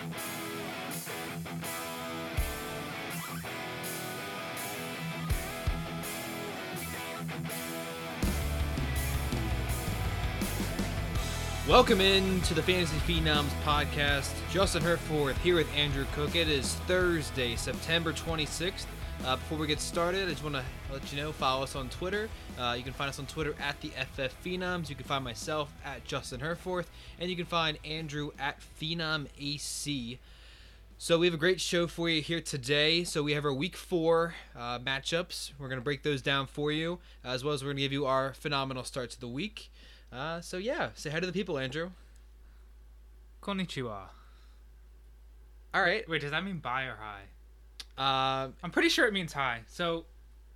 Welcome in to the Fantasy Phenoms podcast. Justin Herforth here with Andrew Cook. It is Thursday, September 26th. Before we get started, I just want to let you know, follow us on Twitter. You can find us on Twitter at the FF Phenoms. You can find myself at Justin Herforth, and you can find Andrew at PhenomAC. So we have a great show for you here today. So we have our Week 4 matchups. We're going to break those down for you, as well as we're going to give you our phenomenal starts of the week. So yeah, say hi to the people, Andrew. Konnichiwa. All right. Wait, does that mean bye or hi? I'm pretty sure it means hi. So,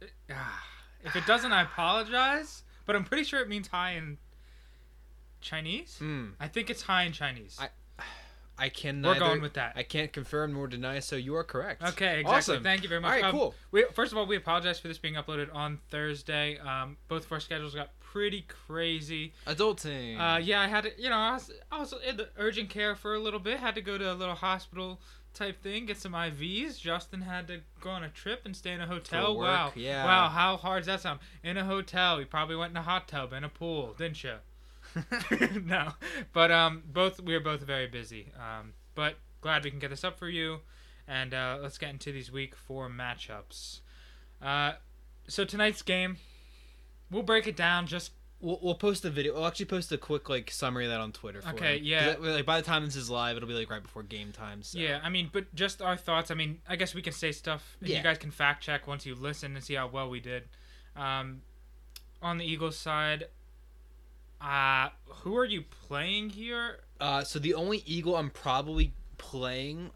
if it doesn't, I apologize. But I'm pretty sure it means hi in Chinese. I think it's hi in Chinese. I can. We're going with that. I can't confirm nor deny. So you are correct. Okay, exactly. Awesome. Thank you very much. All right, cool. First of all, we apologize for this being uploaded on Thursday. Both of our schedules got pretty crazy. Adulting. Yeah, I had to. I was in the urgent care for a little bit. Had to go to a little hospital type thing, get some IVs. Justin had to go on a trip and stay in a hotel. For work, wow. Yeah. Wow, how hard does that sound? In a hotel. You probably went in a hot tub and a pool, didn't you? No. But we were both very busy. But glad we can get this up for you. And let's get into these Week 4 matchups. So tonight's game, we'll break it down. We'll post a video. We'll actually post a quick summary of that on Twitter. Okay, yeah. By the time this is live, it'll be right before game time. So. Yeah, but just our thoughts. I guess we can say stuff, and you guys can fact check once you listen and see how well we did. On the Eagles side, who are you playing here? So the only Eagle I'm probably playing,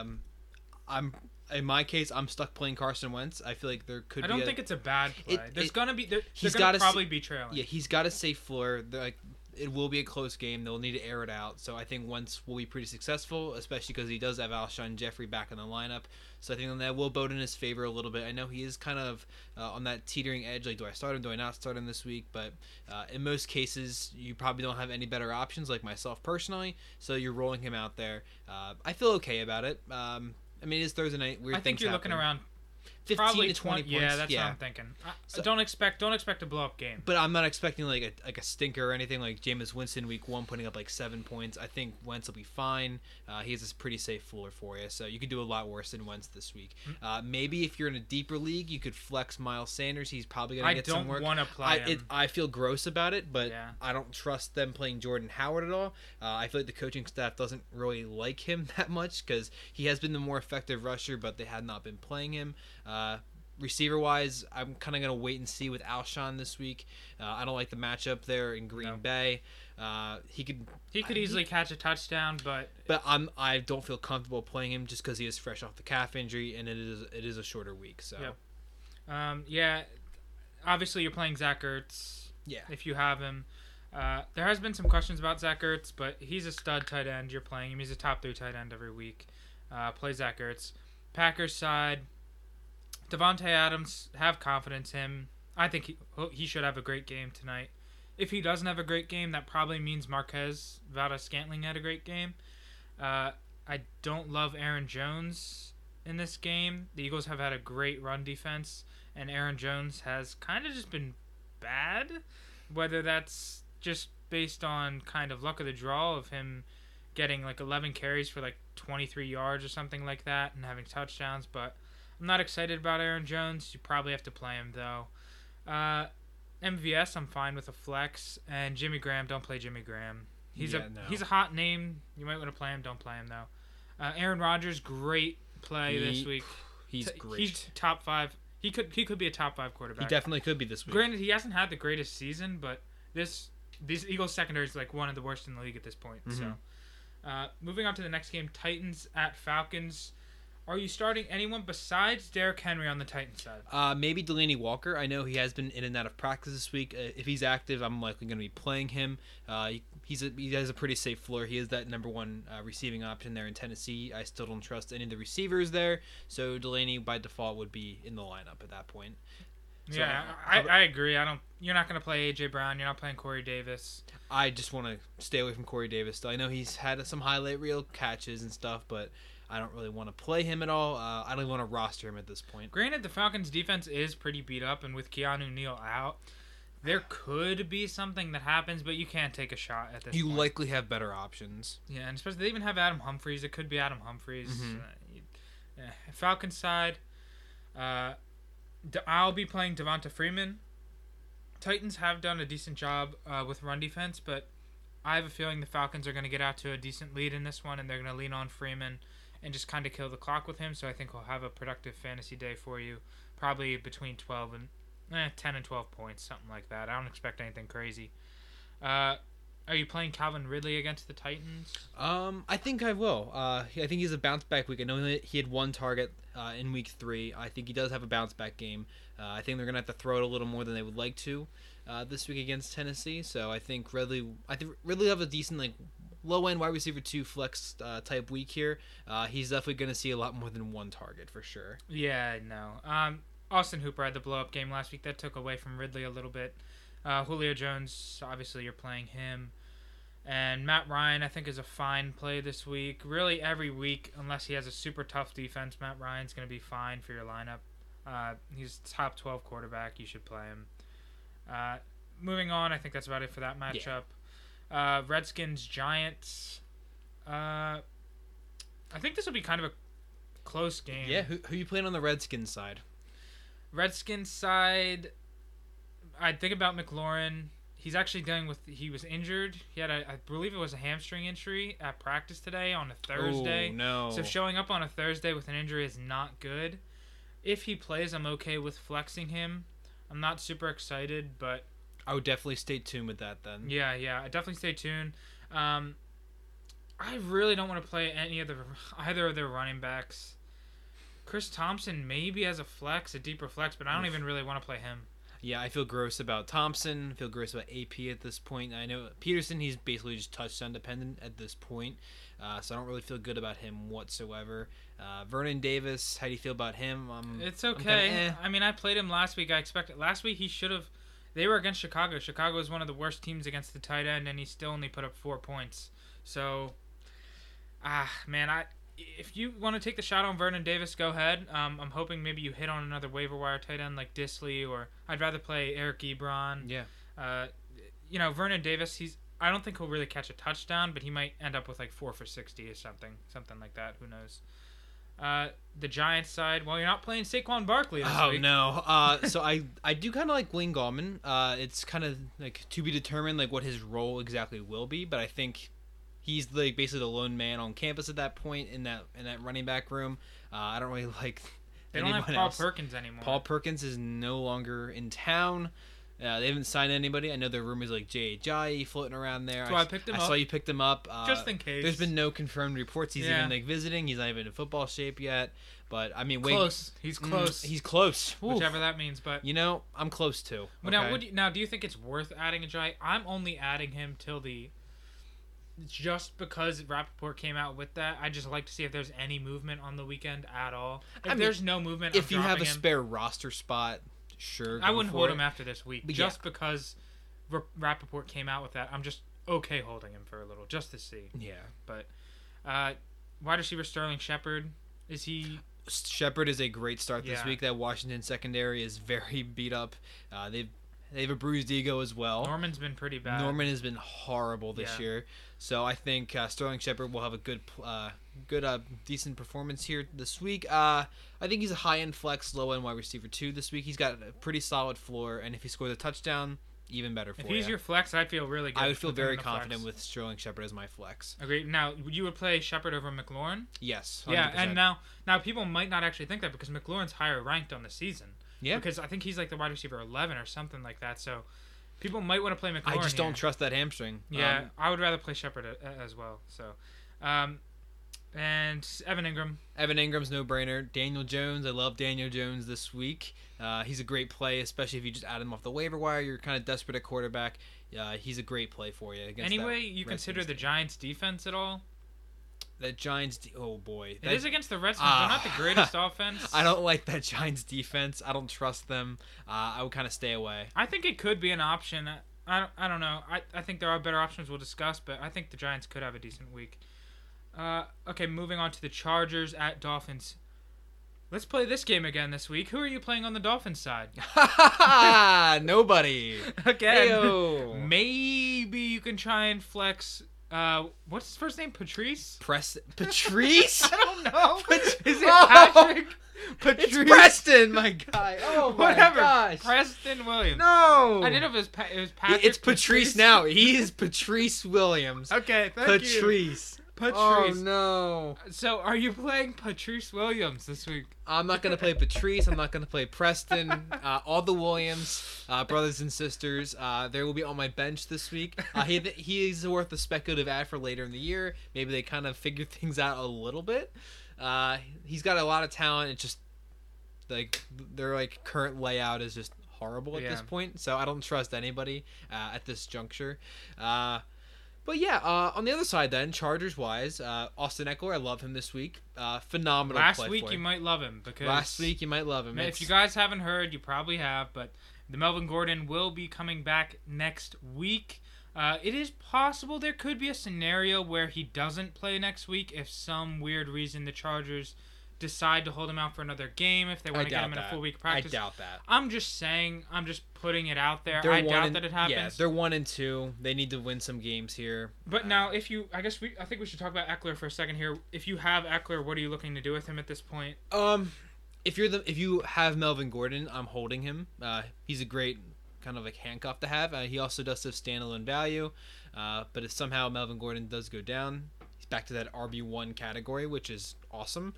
in my case, I'm stuck playing Carson Wentz. I feel like there could. I don't think it's a bad play. They're gonna probably be trailing. Yeah, he's got a safe floor. It will be a close game. They'll need to air it out. So I think Wentz will be pretty successful, especially because he does have Alshon Jeffrey back in the lineup. So I think that will bode in his favor a little bit. I know he is kind of on that teetering edge. Do I start him? Do I not start him this week? But in most cases, you probably don't have any better options, like myself personally. So you're rolling him out there. I feel okay about it. It is Thursday night. I think you're looking around 15 to 20 points. Yeah, that's what I'm thinking. Don't expect a blow up game. But I'm not expecting like a stinker or anything like Jameis Winston week 1 putting up 7 points. I think Wentz will be fine. He has a pretty safe floor for you, so you could do a lot worse than Wentz this week. Maybe if you're in a deeper league, you could flex Miles Sanders. He's probably going to get some work. I don't want to play him. I feel gross about it, but I don't trust them playing Jordan Howard at all. I feel like the coaching staff doesn't really like him that much because he has been the more effective rusher, but they had not been playing him. Receiver-wise, I'm kind of going to wait and see with Alshon this week. I don't like the matchup there in Green Bay. He could easily catch a touchdown, but I don't feel comfortable playing him just because he is fresh off the calf injury, and it is a shorter week. So, obviously you're playing Zach Ertz. Yeah, if you have him. There has been some questions about Zach Ertz, but he's a stud tight end. You're playing him. He's a top 3 tight end every week. Play Zach Ertz. Packers side. Devontae Adams, have confidence in him. I think he should have a great game tonight. If he doesn't have a great game, that probably means Marquez Valdes-Scantling had a great game. I don't love Aaron Jones in this game. The Eagles have had a great run defense, and Aaron Jones has kind of just been bad. Whether that's just based on kind of luck of the draw of him getting 11 carries for 23 yards or something like that and having touchdowns, but I'm not excited about Aaron Jones. You probably have to play him, though. MVS, I'm fine with a flex. And Jimmy Graham, don't play Jimmy Graham. He's a hot name. You might want to play him. Don't play him, though. Aaron Rodgers, great play this week. He's great. He's top 5. He could be a top 5 quarterback. He definitely could be this week. Granted, he hasn't had the greatest season, but these Eagles secondary is one of the worst in the league at this point. Mm-hmm. So, moving on to the next game, Titans at Falcons. Are you starting anyone besides Derrick Henry on the Titans side? Maybe Delaney Walker. I know he has been in and out of practice this week. If he's active, I'm likely going to be playing him. He has a pretty safe floor. He is that number 1 receiving option there in Tennessee. I still don't trust any of the receivers there, so Delaney by default would be in the lineup at that point. So, Yeah, I agree. You're not going to play AJ Brown. You're not playing Corey Davis. I just want to stay away from Corey Davis. Still, I know he's had some highlight reel catches and stuff, but I don't really want to play him at all. I don't want to roster him at this point. Granted, the Falcons' defense is pretty beat up, and with Keanu Neal out, there could be something that happens, but you can't take a shot at this You point. likely have better options. Yeah, and especially they even have Adam Humphries. It could be Adam Humphries. Mhm. Falcons side, I'll be playing Devonta Freeman. Titans have done a decent job with run defense, but I have a feeling the Falcons are going to get out to a decent lead in this one, and they're going to lean on Freeman and just kind of kill the clock with him. So I think we'll have a productive fantasy day for you, probably between 10 and 12 points, something like that. I don't expect anything crazy. Are you playing Calvin Ridley against the Titans? I think I will. I think he's a bounce back week. I know that he had one target in week 3. I think he does have a bounce back game. I think they're gonna have to throw it a little more than they would like to this week against Tennessee. So I think Ridley will have a decent low end wide receiver 2 flex type week here. He's definitely gonna see a lot more than one target for sure. Yeah, no. Austin Hooper had the blow up game last week that took away from Ridley a little bit. Julio Jones, obviously you're playing him. And Matt Ryan, I think, is a fine play this week. Really, every week, unless he has a super tough defense, Matt Ryan's going to be fine for your lineup. He's top 12 quarterback. You should play him. Moving on, I think that's about it for that matchup. Yeah. Redskins, Giants. I think this will be kind of a close game. Yeah, who you playing on the Redskins side? Redskins side, I'd think about McLaurin. He's actually he was injured. He had I believe it was a hamstring injury at practice today on a Thursday. Oh, no. So showing up on a Thursday with an injury is not good. If he plays, I'm okay with flexing him. I'm not super excited, but I would definitely stay tuned with that then. Yeah, I definitely stay tuned. I really don't want to play either of their running backs. Chris Thompson maybe as a deeper flex, but I don't even really want to play him. Yeah, I feel gross about Thompson. I feel gross about AP at this point. I know Peterson, he's basically just touchdown dependent at this point. So I don't really feel good about him whatsoever. Vernon Davis, how do you feel about him? It's okay. I mean, I played him last week. Last week he should have. They were against Chicago. Chicago is one of the worst teams against the tight end, and he still only put up 4 points. So, man, if you want to take the shot on Vernon Davis, go ahead. I'm hoping maybe you hit on another waiver wire tight end like Disley, or I'd rather play Eric Ebron. Yeah. Vernon Davis, I don't think he'll really catch a touchdown, but he might end up with like 4 for 60 or something like that. Who knows? The Giants side, well, you're not playing Saquon Barkley this week. Oh, no. So I do kind of like Wayne Gallman. It's kind of like to be determined like what his role exactly will be, but I think he's like basically the lone man on campus at that point in that running back room. I don't really like They don't have Paul Perkins anymore. Paul Perkins is no longer in town. They haven't signed anybody. I know there are rumors like Jay Ajayi floating around there. So I picked him up. I saw you picked him up. Just in case. There's been no confirmed reports he's even like visiting. He's not even in football shape yet. But I mean, close. He's close. He's close. Whichever that means. But I'm close too. Okay. Now, do you think it's worth adding Ajayi? I'm only adding him till just because Rappaport came out with that. I just like to see if there's any movement on the weekend at all. If there's no movement, if you have a spare roster spot, sure. I wouldn't hold him after this week, but just because Rappaport came out with that. I'm just okay holding him for a little just to see. Yeah, but wide receiver Sterling Shepard, is he? Shepard is a great start this week. That Washington secondary is very beat up. They have a bruised ego as well. Norman's been pretty bad. Norman has been horrible this year. So I think Sterling Shepard will have a good, decent performance here this week. I think he's a high-end flex, low-end wide receiver too this week. He's got a pretty solid floor, and if he scores a touchdown, even better for you. If he's your flex, I'd feel really good. I would feel very confident with Sterling Shepard as my flex. Agreed. Now, you would play Shepard over McLaurin? Yes. 100%. Yeah, and now people might not actually think that because McLaurin's higher ranked on the season. Yeah. Because I think he's like the wide receiver 11 or something like that. So people might want to play McLaurin. I just don't trust that hamstring. Yeah, I would rather play Shepard as well. So, and Evan Ingram. Evan Ingram's no-brainer. Daniel Jones. I love Daniel Jones this week. He's a great play, especially if you just add him off the waiver wire. You're kind of desperate at quarterback. He's a great play for you. Anyway, you consider the Giants' defense at all? That Giants. Oh boy, It is against the Redskins. They're not the greatest offense. I don't like that Giants defense. I don't trust them. I would kind of stay away. I think it could be an option. I don't know. I think there are better options we'll discuss, but I think the Giants could have a decent week. Okay, moving on to the Chargers at Dolphins. Let's play this game again this week. Who are you playing on the Dolphins side? Nobody. Again. Heyo. Maybe you can try and flex. What's his first name? Patrice? Patrice? I don't know. Is it Oh, Patrick? Patrice? It's Preston, my guy. Oh my Whatever. gosh. Preston Williams. No. I didn't know if it was Patrick. It's Patrice now. He is Patrice Williams. Okay, thank you. Patrice. Patrice. Oh no. So, are you playing Patrice Williams this week? I'm not gonna play Patrice. I'm not gonna play Preston. All the Williams, brothers and sisters, they will be on my bench this week. He is worth a speculative ad for later in the year. Maybe they kind of figure things out a little bit. He's got a lot of talent. It's just like their current layout is just horrible at this point. So I don't trust anybody at this juncture. But yeah, on the other side then, Chargers-wise, Austin Eckler, I love him this week. Phenomenal play Last week you might love him because last week you might love him. If you guys haven't heard, you probably have, but the Melvin Gordon will be coming back next week. It is possible there could be a scenario where he doesn't play next week if some weird reason the Chargers decide to hold him out for another game if they want to get him in a full week practice. I doubt that. I'm just saying, I'm just putting it out there. I doubt that it happens. Yeah, they're 1-2. They need to win some games here. But now, I think we should talk about Eckler for a second here. If you have Eckler, what are you looking to do with him at this point? If you have Melvin Gordon, I'm holding him. He's a great kind of handcuff to have. He also does have standalone value. But if somehow Melvin Gordon does go down, he's back to that RB1 category, which is awesome.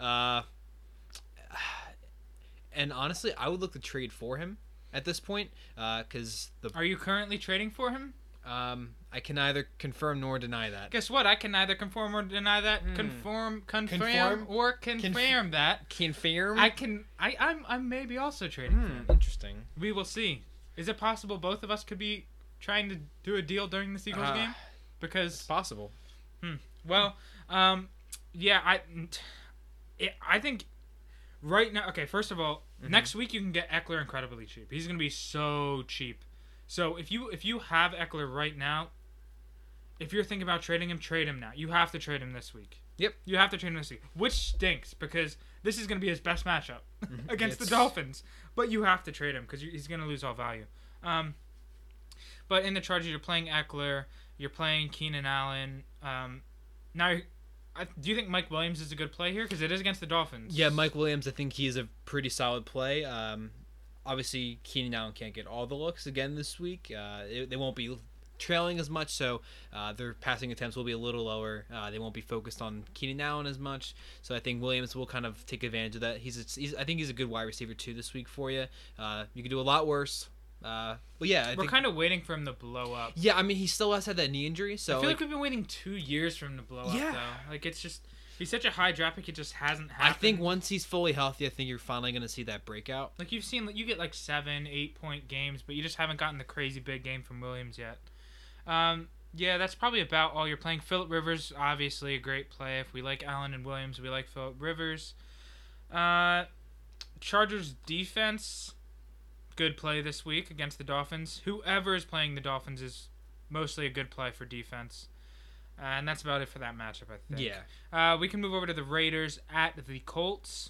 And honestly, I would look to trade for him at this point, because Are you currently trading for him? I can neither confirm nor deny that. Guess what? I can neither confirm or deny that. Confirm or confirm that. Confirm. I'm maybe also trading for him. Interesting. We will see. Is it possible both of us could be trying to do a deal during the Eagles game? Because it's possible. Well, yeah, I think right now. Okay, first of all, next week you can get Eckler incredibly cheap. He's gonna be so cheap. So if you have Eckler right now, if you're thinking about trading him, trade him now. You have to trade him this week. Yep. You have to trade him this week, which stinks because this is gonna be his best matchup against the Dolphins. But you have to trade him because he's gonna lose all value. But in the Chargers, you're playing Eckler, you're playing Keenan Allen. Now. Do you think Mike Williams is a good play here? Because it is against the Dolphins. Yeah, Mike Williams, I think he is a pretty solid play. Obviously, Keenan Allen can't get all the looks again this week. They won't be trailing as much, so their passing attempts will be a little lower. They won't be focused on Keenan Allen as much. So I think Williams will kind of take advantage of that. I think he's a good wide receiver too this week for you. You could do a lot worse. But yeah, we're kind of waiting for him to blow up. Yeah, I mean, he still has had that knee injury, so I feel like we've been waiting 2 years for him to blow up. Though, it's just he's such a high draft pick, it just hasn't happened. I think once he's fully healthy, I think you're finally gonna see that breakout. Like you've seen, you get 7-8 point games, but you just haven't gotten the crazy big game from Williams yet. Yeah, that's probably about all you're playing. Phillip Rivers, obviously a great play. If we like Allen and Williams, we like Phillip Rivers. Chargers defense. Good play this week against the Dolphins. Whoever is playing the Dolphins is mostly a good play for defense. And that's about it for that matchup, I think. Yeah. We can move over to the Raiders at the Colts.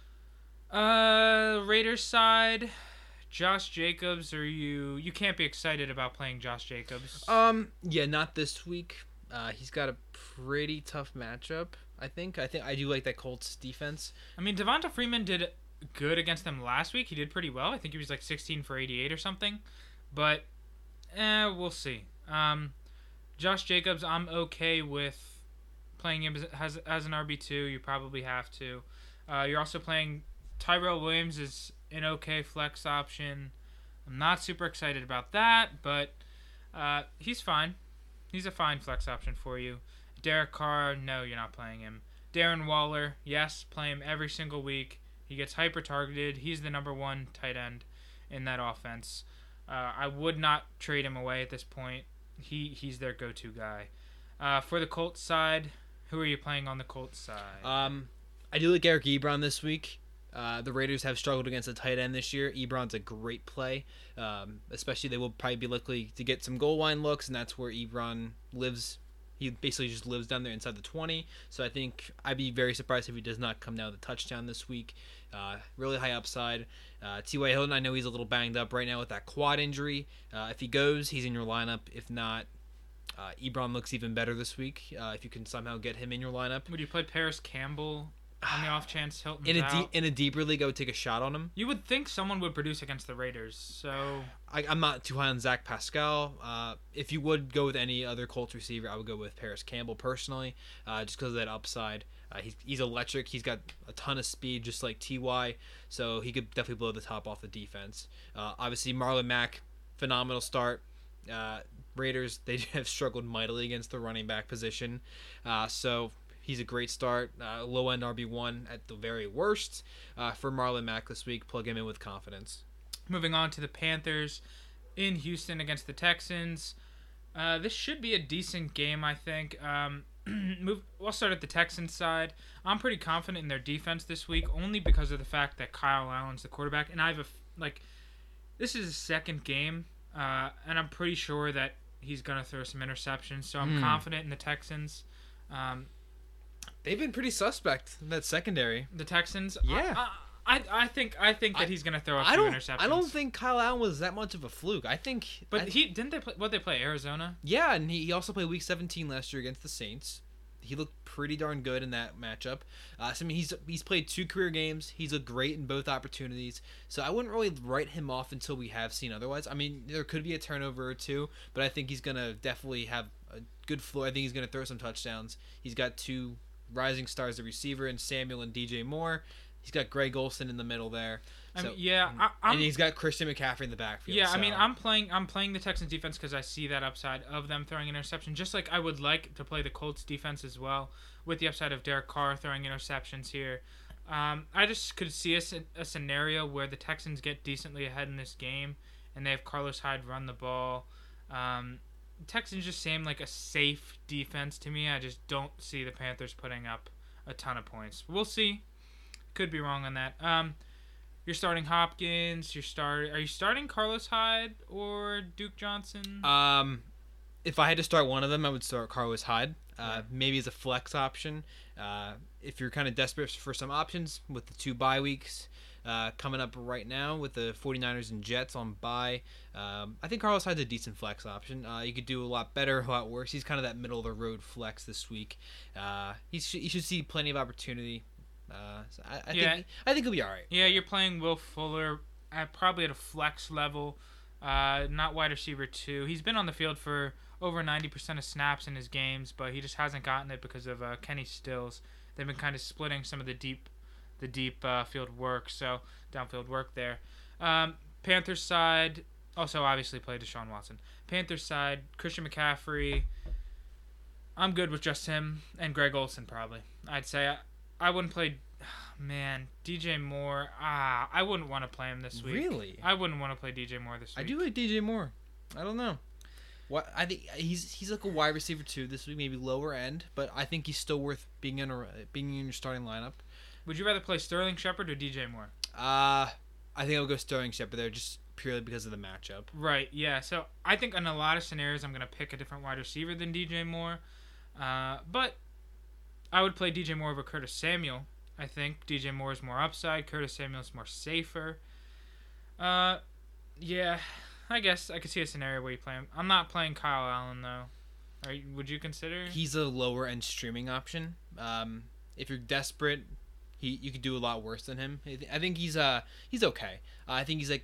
Raiders side, Josh Jacobs, you can't be excited about playing Josh Jacobs. Yeah, not this week. He's got a pretty tough matchup, I think. I do like that Colts defense. I mean, Devonta Freeman did good against them last week. He did pretty well. I think he was 16 for 88 or something. But we'll see. Josh Jacobs, I'm okay with playing him as an RB2. You probably have to. You're also playing Tyrell Williams is an okay flex option. I'm not super excited about that, but he's fine. He's a fine flex option for you. Derek Carr, no, you're not playing him. Darren Waller, yes, play him every single week. He gets hyper-targeted. He's the number one tight end in that offense. I would not trade him away at this point. He's their go-to guy. For the Colts side, Who are you playing on the Colts side? I do like Eric Ebron this week. The Raiders have struggled against the tight end this year. Ebron's a great play. Especially they will probably be likely to get some goal line looks, and that's where Ebron lives. He basically just lives down there inside the 20. So I think I'd be very surprised if he does not come down with a touchdown this week. Really high upside. T.Y. Hilton, I know he's a little banged up right now with that quad injury. If he goes, he's in your lineup. If not, Ebron looks even better this week. If you can somehow get him in your lineup. Would you play Paris Campbell on the off chance Hilton's in a deeper league? I would take a shot on him. You would think someone would produce against the Raiders, so I'm not too high on Zach Pascal. If you would go with any other Colts receiver, I would go with Paris Campbell personally, just because of that upside. He's electric. He's got a ton of speed, just like Ty. So he could definitely blow the top off the defense. Obviously, Marlon Mack, phenomenal start. Raiders, they have struggled mightily against the running back position. So he's a great start. Low end RB1 at the very worst for Marlon Mack this week. Plug him in with confidence. Moving on to the Panthers in Houston against the Texans. This should be a decent game, I think. We'll start at the Texans side. I'm pretty confident in their defense this week, only because of the fact that Kyle Allen's the quarterback, and this is his second game, and I'm pretty sure that he's gonna throw some interceptions. So I'm confident in the Texans. They've been pretty suspect in that secondary. The Texans, yeah. I think that he's gonna throw a few interceptions. I don't think Kyle Allen was that much of a fluke. Didn't they play? What they play? Arizona. Yeah, and he also played Week 17 last year against the Saints. He looked pretty darn good in that matchup. He's played 2 career games. He's looked great in both opportunities. So I wouldn't really write him off until we have seen otherwise. I mean, there could be a turnover or two, but I think he's gonna definitely have a good floor. I think he's gonna throw some touchdowns. He's got 2 rising stars at receiver in Samuel and DJ Moore. He's got Greg Olsen in the middle there. And he's got Christian McCaffrey in the backfield. Yeah, so. I mean, I'm playing the Texans defense because I see that upside of them throwing an interception, just like I would like to play the Colts defense as well, with the upside of Derek Carr throwing interceptions here. I just could see a scenario where the Texans get decently ahead in this game, and they have Carlos Hyde run the ball. Texans just seem like a safe defense to me. I just don't see the Panthers putting up a ton of points. We'll see. Could be wrong on that. You're starting Hopkins. Are you starting Carlos Hyde or Duke Johnson? If I had to start one of them, I would start Carlos Hyde. Maybe as a flex option. If you're kind of desperate for some options with the 2 bye weeks coming up right now with the 49ers and Jets on bye, I think Carlos Hyde's a decent flex option. You could do a lot better, a lot worse. He's kind of that middle of the road flex this week. He should see plenty of opportunity. So I think he'll be all right. Yeah, you're playing Will Fuller probably at a flex level, not wide receiver 2. He's been on the field for over 90% of snaps in his games, but he just hasn't gotten it because of Kenny Stills. They've been kind of splitting some of the deep field work, so downfield work there. Panthers side also obviously play Deshaun Watson. Panthers side, Christian McCaffrey. I'm good with just him and Greg Olsen probably. I'd say. I wouldn't play, DJ Moore. I wouldn't want to play him this week. Really? I wouldn't want to play DJ Moore this week. I do like DJ Moore. I don't know. I think he's like a wide receiver 2 this week, maybe lower end, but I think he's still worth being in your starting lineup. Would you rather play Sterling Shepard or DJ Moore? I think I'll go Sterling Shepard there just purely because of the matchup. Right. Yeah. So I think in a lot of scenarios I'm gonna pick a different wide receiver than DJ Moore, but I would play DJ Moore over Curtis Samuel. I think DJ Moore is more upside. Curtis Samuel is more safer. Yeah, I guess I could see a scenario where you play him. I'm not playing Kyle Allen, though. Would you consider? He's a lower-end streaming option. If you're desperate, you could do a lot worse than him. I think he's okay. I think he's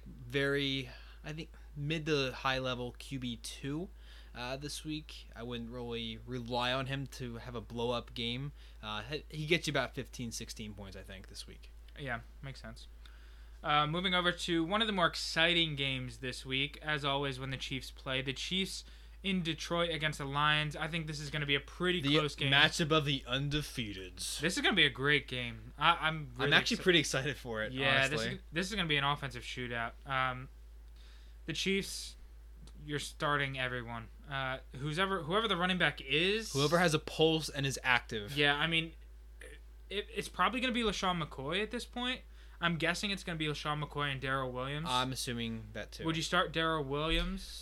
mid to high-level QB2. This week, I wouldn't really rely on him to have a blow-up game. He gets you about 15, 16 points, I think, this week. Yeah, makes sense. Moving over to one of the more exciting games this week, as always, when the Chiefs play. The Chiefs in Detroit against the Lions. I think this is going to be a pretty close game. The matchup of the undefeateds. This is going to be a great game. I'm actually pretty excited for it, yeah, honestly. this is going to be an offensive shootout. The Chiefs... you're starting everyone. Whoever the running back is, Whoever has a pulse and is active. Yeah, I mean, it's probably going to be LaShawn McCoy at this point. I'm guessing it's going to be LaShawn McCoy and Darrell Williams. I'm assuming that too. Would you start Darrell Williams?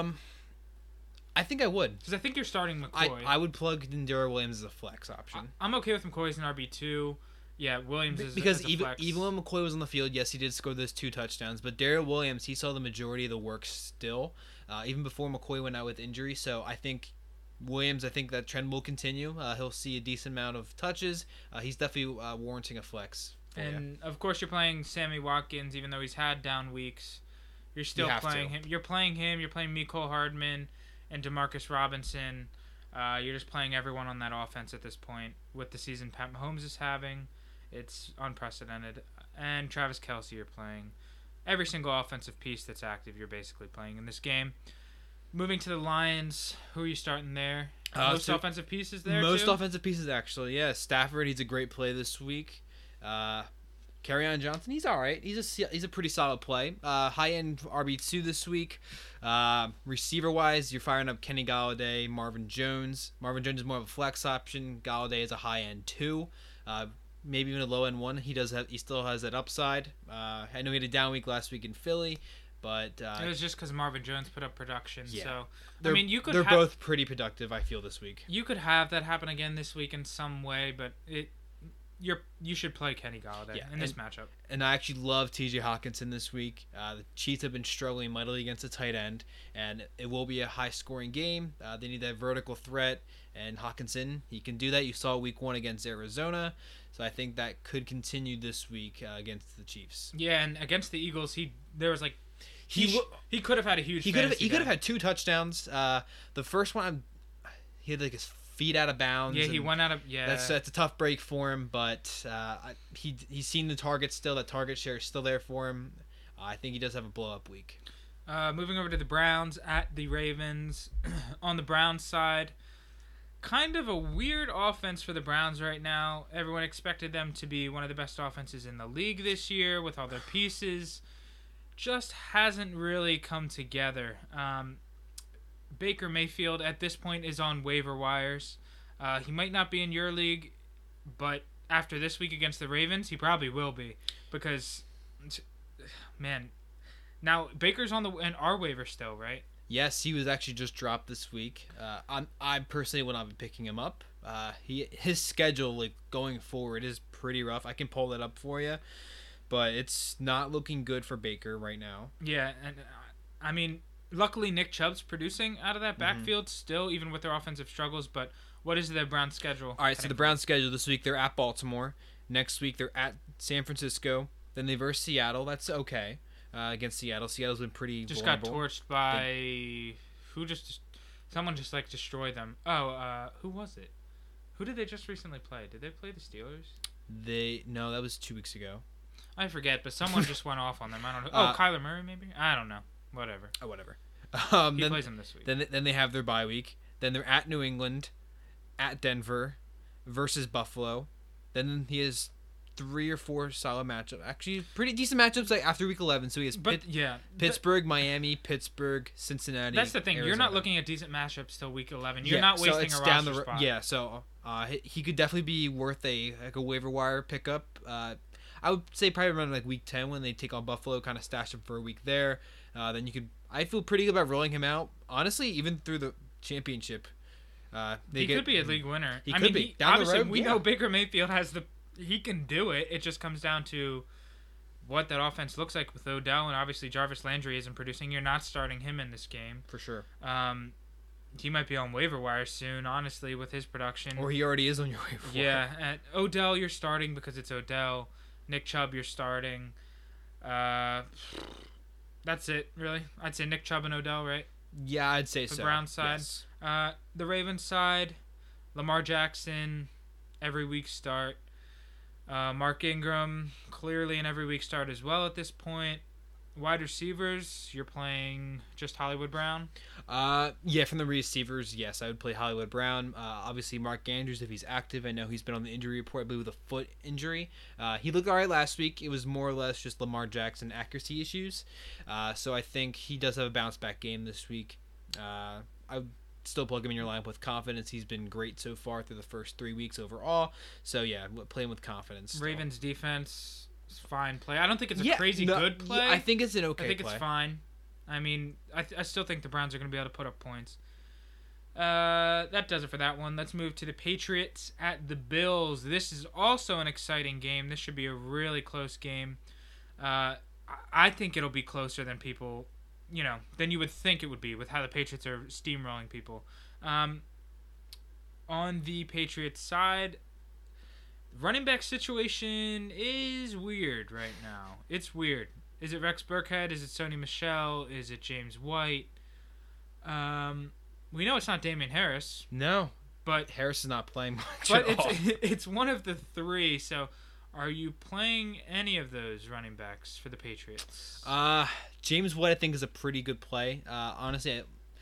I think I would. Because I think you're starting McCoy. I would plug in Darrell Williams as a flex option. I'm okay with McCoy as an RB2. Yeah, Williams is because as a flex. even when McCoy was on the field, yes, he did score those 2 touchdowns. But Darrell Williams, he saw the majority of the work still, even before McCoy went out with injury. So I think Williams, that trend will continue. He'll see a decent amount of touches. He's definitely warranting a flex. And of course, you're playing Sammy Watkins, even though he's had down weeks. You're still playing him. You're playing him. You're playing Mecole Hardman and Demarcus Robinson. You're just playing everyone on that offense at this point. With the season Pat Mahomes is having, it's unprecedented. And Travis Kelce, you're playing. Every single offensive piece that's active, you're basically playing in this game. Moving to the Lions, who are you starting there? Most offensive pieces there, Most offensive pieces, actually, yeah. Stafford, he's a great play this week. Kerryon Johnson, he's all right. He's a pretty solid play. High-end RB2 this week. Receiver-wise, you're firing up Kenny Golladay, Marvin Jones. Marvin Jones is more of a flex option. Golladay is a high-end 2. Maybe even a low-end 1. He still has that upside. I know he had a down week last week in Philly, but it was just because Marvin Jones put up production. Yeah. So they're both pretty productive, I feel, this week. You could have that happen again this week in some way, but you should play Kenny Golladay in this matchup. And I actually love T.J. Hockenson this week. The Chiefs have been struggling mightily against the tight end, and it will be a high-scoring game. They need that vertical threat, and Hockenson, he can do that. You saw week 1 against Arizona, so I think that could continue this week against the Chiefs. Yeah, and against the Eagles, he could have had a huge. He could have had 2 touchdowns. The first one, he had like his feet out of bounds. Yeah, he went out of. Yeah, that's a tough break for him, but he's seen the target still. That target share is still there for him. I think he does have a blow up week. Moving over to the Browns at the Ravens. On the Browns side, kind of a weird offense for the Browns right now. Everyone expected them to be one of the best offenses in the league this year with all their pieces. Just hasn't really come together. Baker Mayfield at this point is on waiver wires. He might not be in your league, but after this week against the Ravens, he probably will be because, man, now Baker's in our waiver still, right? Yes, he was actually just dropped this week. I personally will not be picking him up. His schedule going forward is pretty rough. I can pull that up for you, but it's not looking good for Baker right now. Yeah, and I mean, luckily Nick Chubb's producing out of that backfield still, even with their offensive struggles. But what is the Browns' schedule? All right, so the Browns' schedule this week, they're at Baltimore. Next week, they're at San Francisco. Then they verse Seattle. That's okay against Seattle. Seattle's been pretty vulnerable. Got torched by someone just destroyed them. Oh, who was it? Who did they just recently play? Did they play the Steelers? No, that was 2 weeks ago. I forget, but someone just went off on them. I don't know. Kyler Murray maybe? I don't know. Whatever. Whatever. He plays them this week. Then they have their bye week. Then they're at New England, at Denver, versus Buffalo. Then he has 3 or 4 solid matchups. Actually, pretty decent matchups after week 11. So he has Pittsburgh, Miami, Pittsburgh, Cincinnati. That's the thing. Arizona. You're not looking at decent matchups till week 11. You're not wasting a roster spot. Yeah, so he could definitely be worth a waiver wire pickup. I would say probably around week 10 when they take on Buffalo, kind of stash him for a week there. Then you could. I feel pretty good about rolling him out. Honestly, even through the championship, he could be a league winner. He could be down obviously, the road. We know Baker Mayfield he can do it. It just comes down to what that offense looks like with Odell, and obviously Jarvis Landry isn't producing. You're not starting him in this game for sure. He might be on waiver wire soon, honestly, with his production. Or he already is on your waiver wire. Yeah, and Odell you're starting because it's Odell. Nick Chubb you're starting. That's it, really. I'd say Nick Chubb and Odell, right? Yeah, I'd say so. The Browns side. Yes. The Ravens side, Lamar Jackson, every week start. Mark Ingram, clearly an every week start as well at this point. Wide receivers, you're playing just Hollywood Brown. Yeah, from the receivers, yes, I would play Hollywood Brown. Obviously, Mark Andrews, if he's active. I know he's been on the injury report, I believe, with a foot injury. He looked all right last week. It was more or less just Lamar Jackson accuracy issues. So I think he does have a bounce-back game this week. I would still plug him in your lineup with confidence. He's been great so far through the first 3 weeks overall. So, yeah, play him with confidence still. Ravens defense... fine play. I don't think it's a crazy good play. Yeah, I think it's an okay play. I think it's fine. I mean, I still think the Browns are going to be able to put up points. That does it for that one. Let's move to the Patriots at the Bills. This is also an exciting game. This should be a really close game. I think it'll be closer than people, than you would think it would be with how the Patriots are steamrolling people. On the Patriots side, running back situation is weird right now. It's weird. Is it Rex Burkhead? Is it Sony Michel? Is it James White? We know it's not Damian Harris. No, but Harris is not playing much but at all. It's one of the three. So, are you playing any of those running backs for the Patriots? James White, I think, is a pretty good play. Honestly,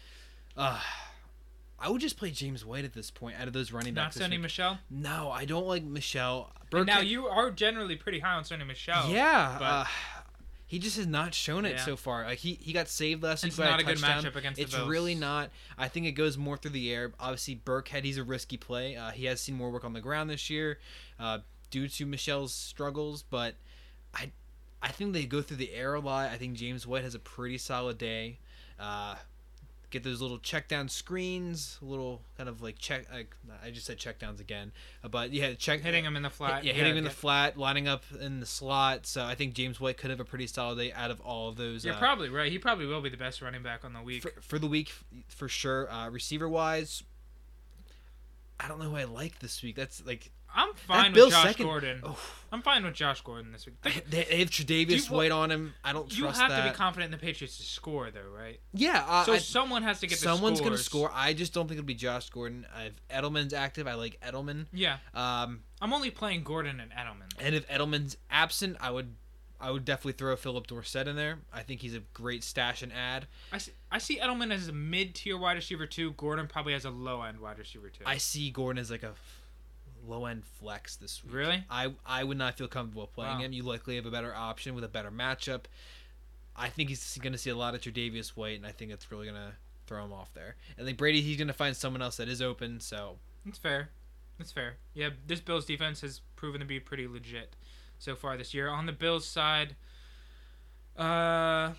I would just play James White at this point out of those running backs. Not Sony Michel? No, I don't like Michel. Now, you are generally pretty high on Sony Michel. Yeah. But he just has not shown it so far. He got saved last week by a touchdown. It's not a good matchup against the Bills. It's really not. I think it goes more through the air. Obviously, Burkhead, he's a risky play. He has seen more work on the ground this year due to Michel's struggles. But I think they go through the air a lot. I think James White has a pretty solid day. Get those little check down screens, little kind of like check. I just said check downs again, but yeah, hitting him in the flat. Yeah, hitting him in the flat, lining up in the slot. So I think James White could have a pretty solid day out of all of those. You're probably right. He probably will be the best running back on the week for the week for sure. Receiver wise, I don't know who I like this week. That's like. I'm fine with Josh Gordon. Oh. I'm fine with Josh Gordon this week. They have Tre'Davious White on him. I don't trust that. You have to be confident in the Patriots to score, though, right? Yeah. So someone has to get the scores. Someone's going to score. I just don't think it'll be Josh Gordon. If Edelman's active, I like Edelman. Yeah. I'm only playing Gordon and Edelman. And if Edelman's absent, I would definitely throw Philip Dorsett in there. I think he's a great stash and add. I see Edelman as a mid-tier wide receiver, too. Gordon probably has a low-end wide receiver, too. I see Gordon as like a low-end flex this week. Really? I would not feel comfortable playing him. You likely have a better option with a better matchup. I think he's going to see a lot of Tre'Davious White, and I think it's really going to throw him off there. And like Brady, he's going to find someone else that is open, so... That's fair. Yeah, this Bills defense has proven to be pretty legit so far this year. On the Bills side, yeah.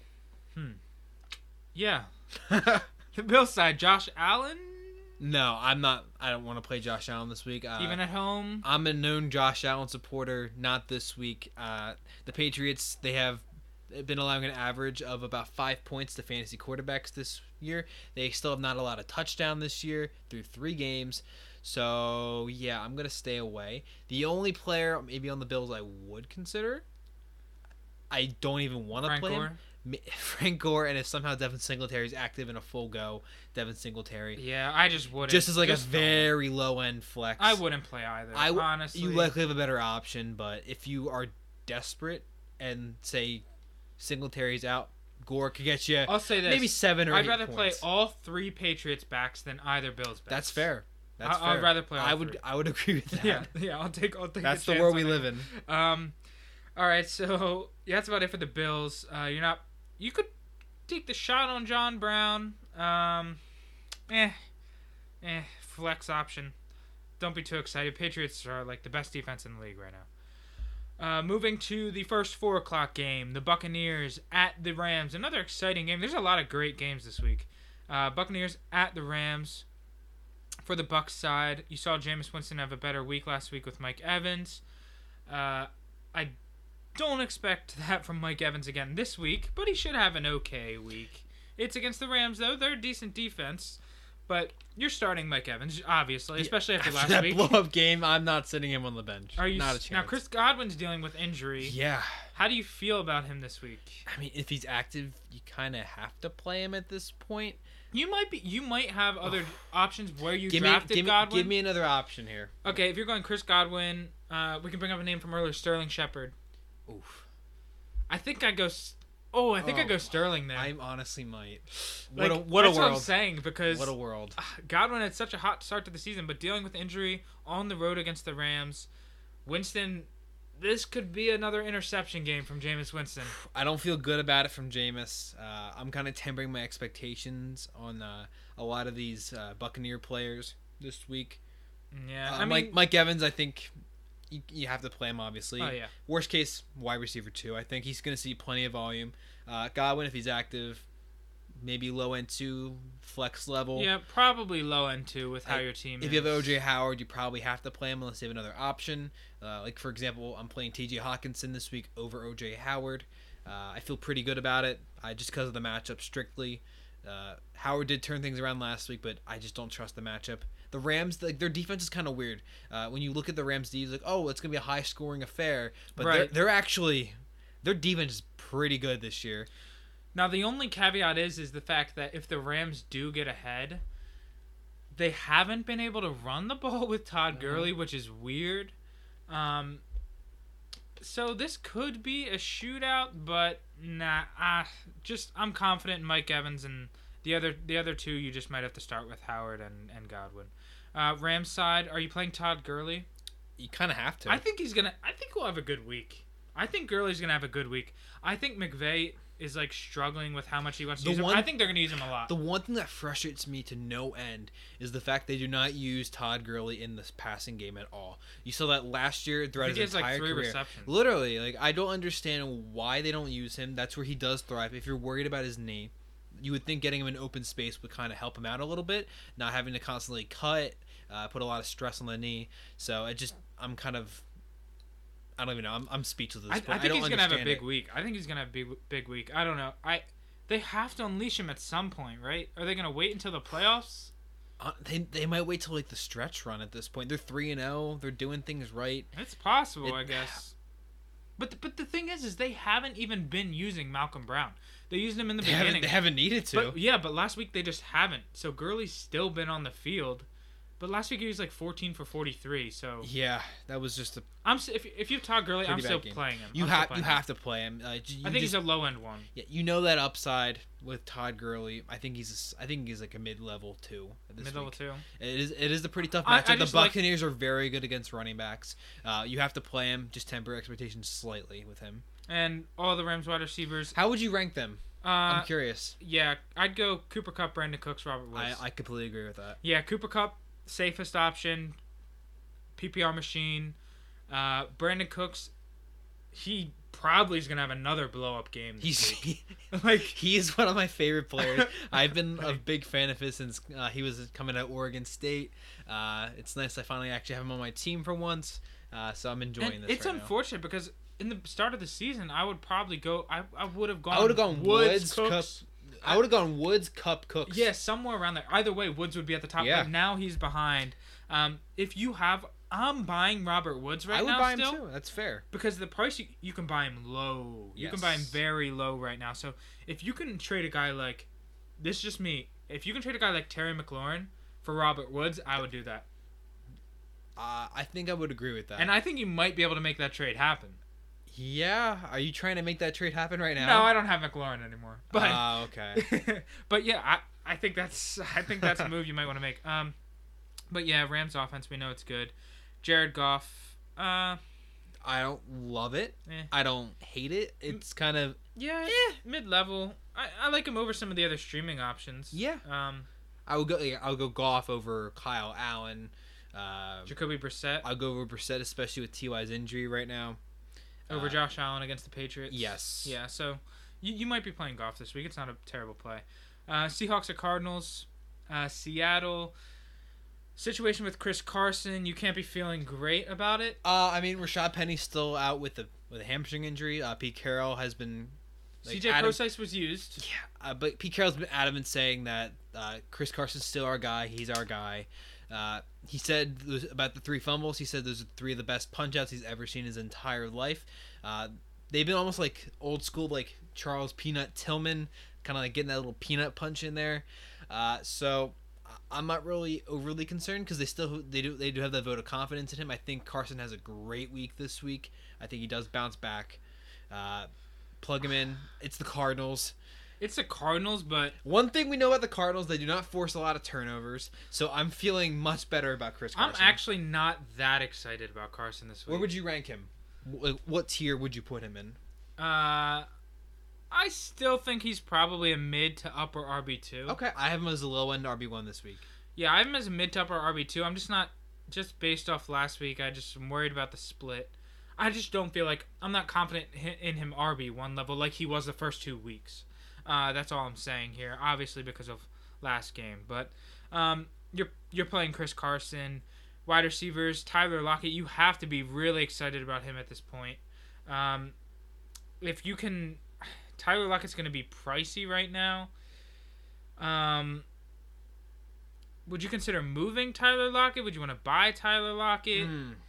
The Bills side, Josh Allen... No, I'm not. I don't want to play Josh Allen this week. Even at home? I'm a known Josh Allen supporter. Not this week. The Patriots, they have been allowing an average of about 5 points to fantasy quarterbacks this year. They still have not allowed a touchdown this year through 3 games. So, yeah, I'm going to stay away. The only player maybe on the Bills I would consider, I don't even want to play him. Frank Gore, and if somehow Devin Singletary is active in a full go, Devin Singletary. Yeah, I just wouldn't. Just as like a very low end flex. I wouldn't play either. Honestly, you likely have a better option, but if you are desperate and say Singletary's out, Gore could get you. I'll say this: maybe 7 or 8 I'd rather points. play all 3 Patriots backs than either Bills backs. That's fair. I'd rather play. All 3. I would agree with that. Yeah. I'll take. That's the world we live in. All right, so yeah, that's about it for the Bills. You could take the shot on John Brown. Flex option. Don't be too excited. Patriots are like the best defense in the league right now. Moving to the first 4 o'clock game, the Buccaneers at the Rams. Another exciting game. There's a lot of great games this week. Buccaneers at the Rams. For the Bucs side, you saw Jameis Winston have a better week last week with Mike Evans. I don't expect that from Mike Evans again this week, but he should have an okay week. It's against the Rams, though. They're a decent defense, but you're starting Mike Evans, obviously, especially after last that week. blow-up game, I'm not sitting him on the bench. Are you not a chance. Now, Chris Godwin's dealing with injury. Yeah. How do you feel about him this week? I mean, if he's active, you kind of have to play him at this point. You might have other options where you drafted Godwin. Give me another option here. Okay, if you're going Chris Godwin, we can bring up a name from earlier, Sterling Shepard. Oof. I think I'd go Oh, I think I go Sterling there. I honestly might. Like, What a that's world. what I'm saying, because What a world. Godwin had such a hot start to the season, but dealing with injury on the road against the Rams, Winston, this could be another interception game from Jameis Winston. I don't feel good about it from Jameis. I'm kind of tempering my expectations on a lot of these Buccaneer players this week. Yeah, I mean, Mike Evans, I think you have to play him, obviously. Oh, yeah. Worst case, wide receiver 2. I think he's going to see plenty of volume. Godwin, if he's active, maybe low end 2, flex level. Yeah, probably low end 2 with how your team is. If you have OJ Howard, you probably have to play him unless you have another option. Like, for example, I'm playing TJ Hawkinson this week over OJ Howard. I feel pretty good about it, just because of the matchup strictly. Howard did turn things around last week, but I just don't trust the matchup. The Rams, their defense is kind of weird. When you look at the Rams' defense, like, oh, it's going to be a high-scoring affair. But right. they're actually, their defense is pretty good this year. Now, the only caveat is the fact that if the Rams do get ahead, they haven't been able to run the ball with Todd Gurley, which is weird. So this could be a shootout, but nah. I'm confident in Mike Evans, and the other two you just might have to start with Howard and Godwin. Rams side, are you playing Todd Gurley? You kind of have to. I think he'll have a good week. I think Gurley's gonna have a good week. I think McVay is like struggling with how much he wants to use him. I think they're gonna use him a lot. The one thing that frustrates me to no end is the fact they do not use Todd Gurley in this passing game at all. You saw that last year throughout his entire like 3 career. receptions. Literally, like, I don't understand why they don't use him. That's where he does thrive. If you're worried about his knee, you would think getting him in open space would kind of help him out a little bit, not having to constantly cut, put a lot of stress on the knee. So I don't even know. I'm speechless at this point. I think he's gonna have a big week. I think he's gonna have a big week. I don't know. They have to unleash him at some point, right? Are they gonna wait until the playoffs? They might wait till like the stretch run at this point. They're 3-0. They're doing things right. It's possible, I guess. But the thing is they haven't even been using Malcolm Brown. They used him in the beginning. They haven't needed to. But last week they just haven't. So Gurley's still been on the field. But last week he was like 14 for 43. So yeah, that was just a. If you have Todd Gurley, I'm still playing him. You have to play him. I think he's a low end one. Yeah, you know that upside with Todd Gurley. I think he's like a mid-level 2. Mid-level 2. It is a pretty tough matchup. The Buccaneers are very good against running backs. You have to play him. Just temper expectations slightly with him. And all the Rams wide receivers. How would you rank them? I'm curious. Yeah, I'd go Cooper Kupp, Brandon Cooks, Robert Woods. I completely agree with that. Yeah, Cooper Kupp, safest option, PPR machine. Brandon Cooks, he probably is gonna have another blow up game this week. He is one of my favorite players. I've been a big fan of his since he was coming out of Oregon State. It's nice I finally actually have him on my team for once. So I'm enjoying this. It's unfortunate because in the start of the season, I would probably go. I would have gone. I would have gone Woods, Cooks. I would have gone Woods, Kupp, Cooks. Yeah, somewhere around there. Either way, Woods would be at the top. Yeah. But now he's behind. If you have, I'm buying Robert Woods right now. I would buy still, him too. That's fair. Because the price you can buy him low. You can buy him very low right now. So if you can trade a guy like, this is just me. If you can trade a guy like Terry McLaurin for Robert Woods, I would do that. I think I would agree with that. And I think you might be able to make that trade happen. Yeah, are you trying to make that trade happen right now? No, I don't have McLaurin anymore. But okay. But yeah, I think that's a move you might want to make. But yeah, Rams offense, we know it's good. Jared Goff, I don't love it. I don't hate it. It's kind of mid-level. I like him over some of the other streaming options. Yeah. I'll go Goff over Kyle Allen. Jacoby Brissett. I'll go over Brissett, especially with T.Y.'s injury right now. Over Josh Allen against the Patriots. Yes. Yeah, so you might be playing Goff this week. It's not a terrible play. Seahawks or Cardinals. Seattle. Situation with Chris Carson. You can't be feeling great about it. I mean, Rashad Penny's still out with a hamstring injury. Pete Carroll has been. CJ Prosise was used. Yeah, but Pete Carroll's been adamant saying that Chris Carson's still our guy. He's our guy. He said about the 3 fumbles. He said those are 3 of the best punch-outs he's ever seen in his entire life. They've been almost like old school, like Charles Peanut Tillman, kind of like getting that little peanut punch in there. So I'm not really overly concerned because they do have that vote of confidence in him. I think Carson has a great week this week. I think he does bounce back. Plug him in. It's the Cardinals. It's the Cardinals, but One thing we know about the Cardinals, they do not force a lot of turnovers. So I'm feeling much better about Chris Carson. I'm actually not that excited about Carson this week. Where would you rank him? What tier would you put him in? I still think he's probably a mid to upper RB2. Okay, I have him as a low end RB1 this week. Yeah, I have him as a mid to upper RB2. I'm just not, just based off last week, I just am worried about the split. I just don't feel like, I'm not confident in him RB1 level like he was the first 2 weeks. That's all I'm saying here, obviously because of last game. But you're playing Chris Carson, wide receivers, Tyler Lockett. You have to be really excited about him at this point. If you can, Tyler Lockett's going to be pricey right now. Would you consider moving Tyler Lockett? Would you want to buy Tyler Lockett?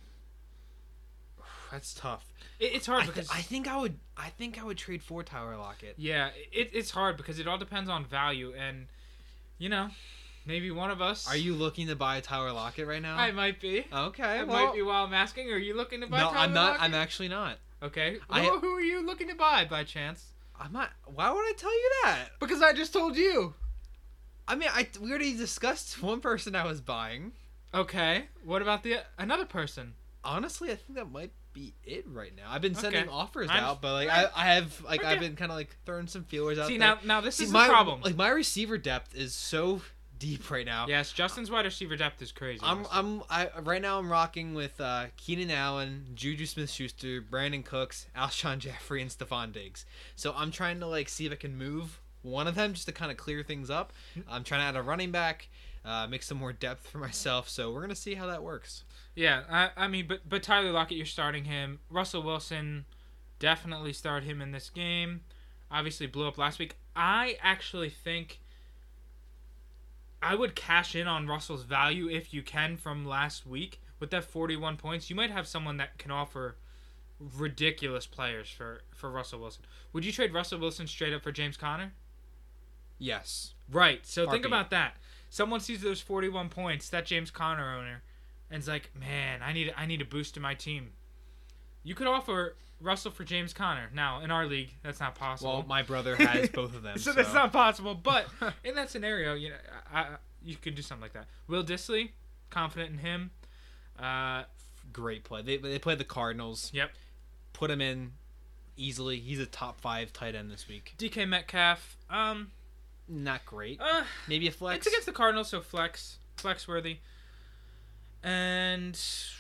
That's tough. It's hard because I think I would trade for Tyler Lockett. Yeah, it's hard because it all depends on value, and maybe one of us. Are you looking to buy Tyler Lockett right now? I might be. Okay, Might be while I'm asking. Are you looking to buy Tyler I'm not. Lockett? I'm actually not. Okay. Who are you looking to buy by chance? I'm not. Why would I tell you that? Because I just told you. I mean, we already discussed one person I was buying. Okay. What about another person? Honestly, I think that might be it right now. I've been sending offers I'm out, but like I have like I've been kind of like throwing some feelers out. See there. now this is my the problem. Like my receiver depth is so deep right now. Yes, Justin's wide receiver depth is crazy. Right now I'm rocking with Keenan Allen, Juju Smith-Schuster, Brandon Cooks, Alshon Jeffrey, and Stephon Diggs. So I'm trying to like see if I can move one of them just to kind of clear things up. I'm trying to add a running back, make some more depth for myself. So we're gonna see how that works. Yeah, I mean, but Tyler Lockett, you're starting him. Russell Wilson, definitely start him in this game. Obviously blew up last week. I actually think I would cash in on Russell's value if you can from last week. With that 41 points, you might have someone that can offer ridiculous players for Russell Wilson. Would you trade Russell Wilson straight up for James Conner? Yes. Right, so think Heartbeat. about that. Someone sees those 41 points, that James Conner owner, and it's like, man, I need a boost to my team. You could offer Russell for James Conner. Now, in our league, that's not possible. Well, my brother has both of them. so that's not possible. But in that scenario, you could do something like that. Will Dissly, confident in him. Great play. They play the Cardinals. Yep. Put him in easily. He's a top 5 tight end this week. DK Metcalf. Not great. Maybe a flex. It's against the Cardinals, so flex worthy. And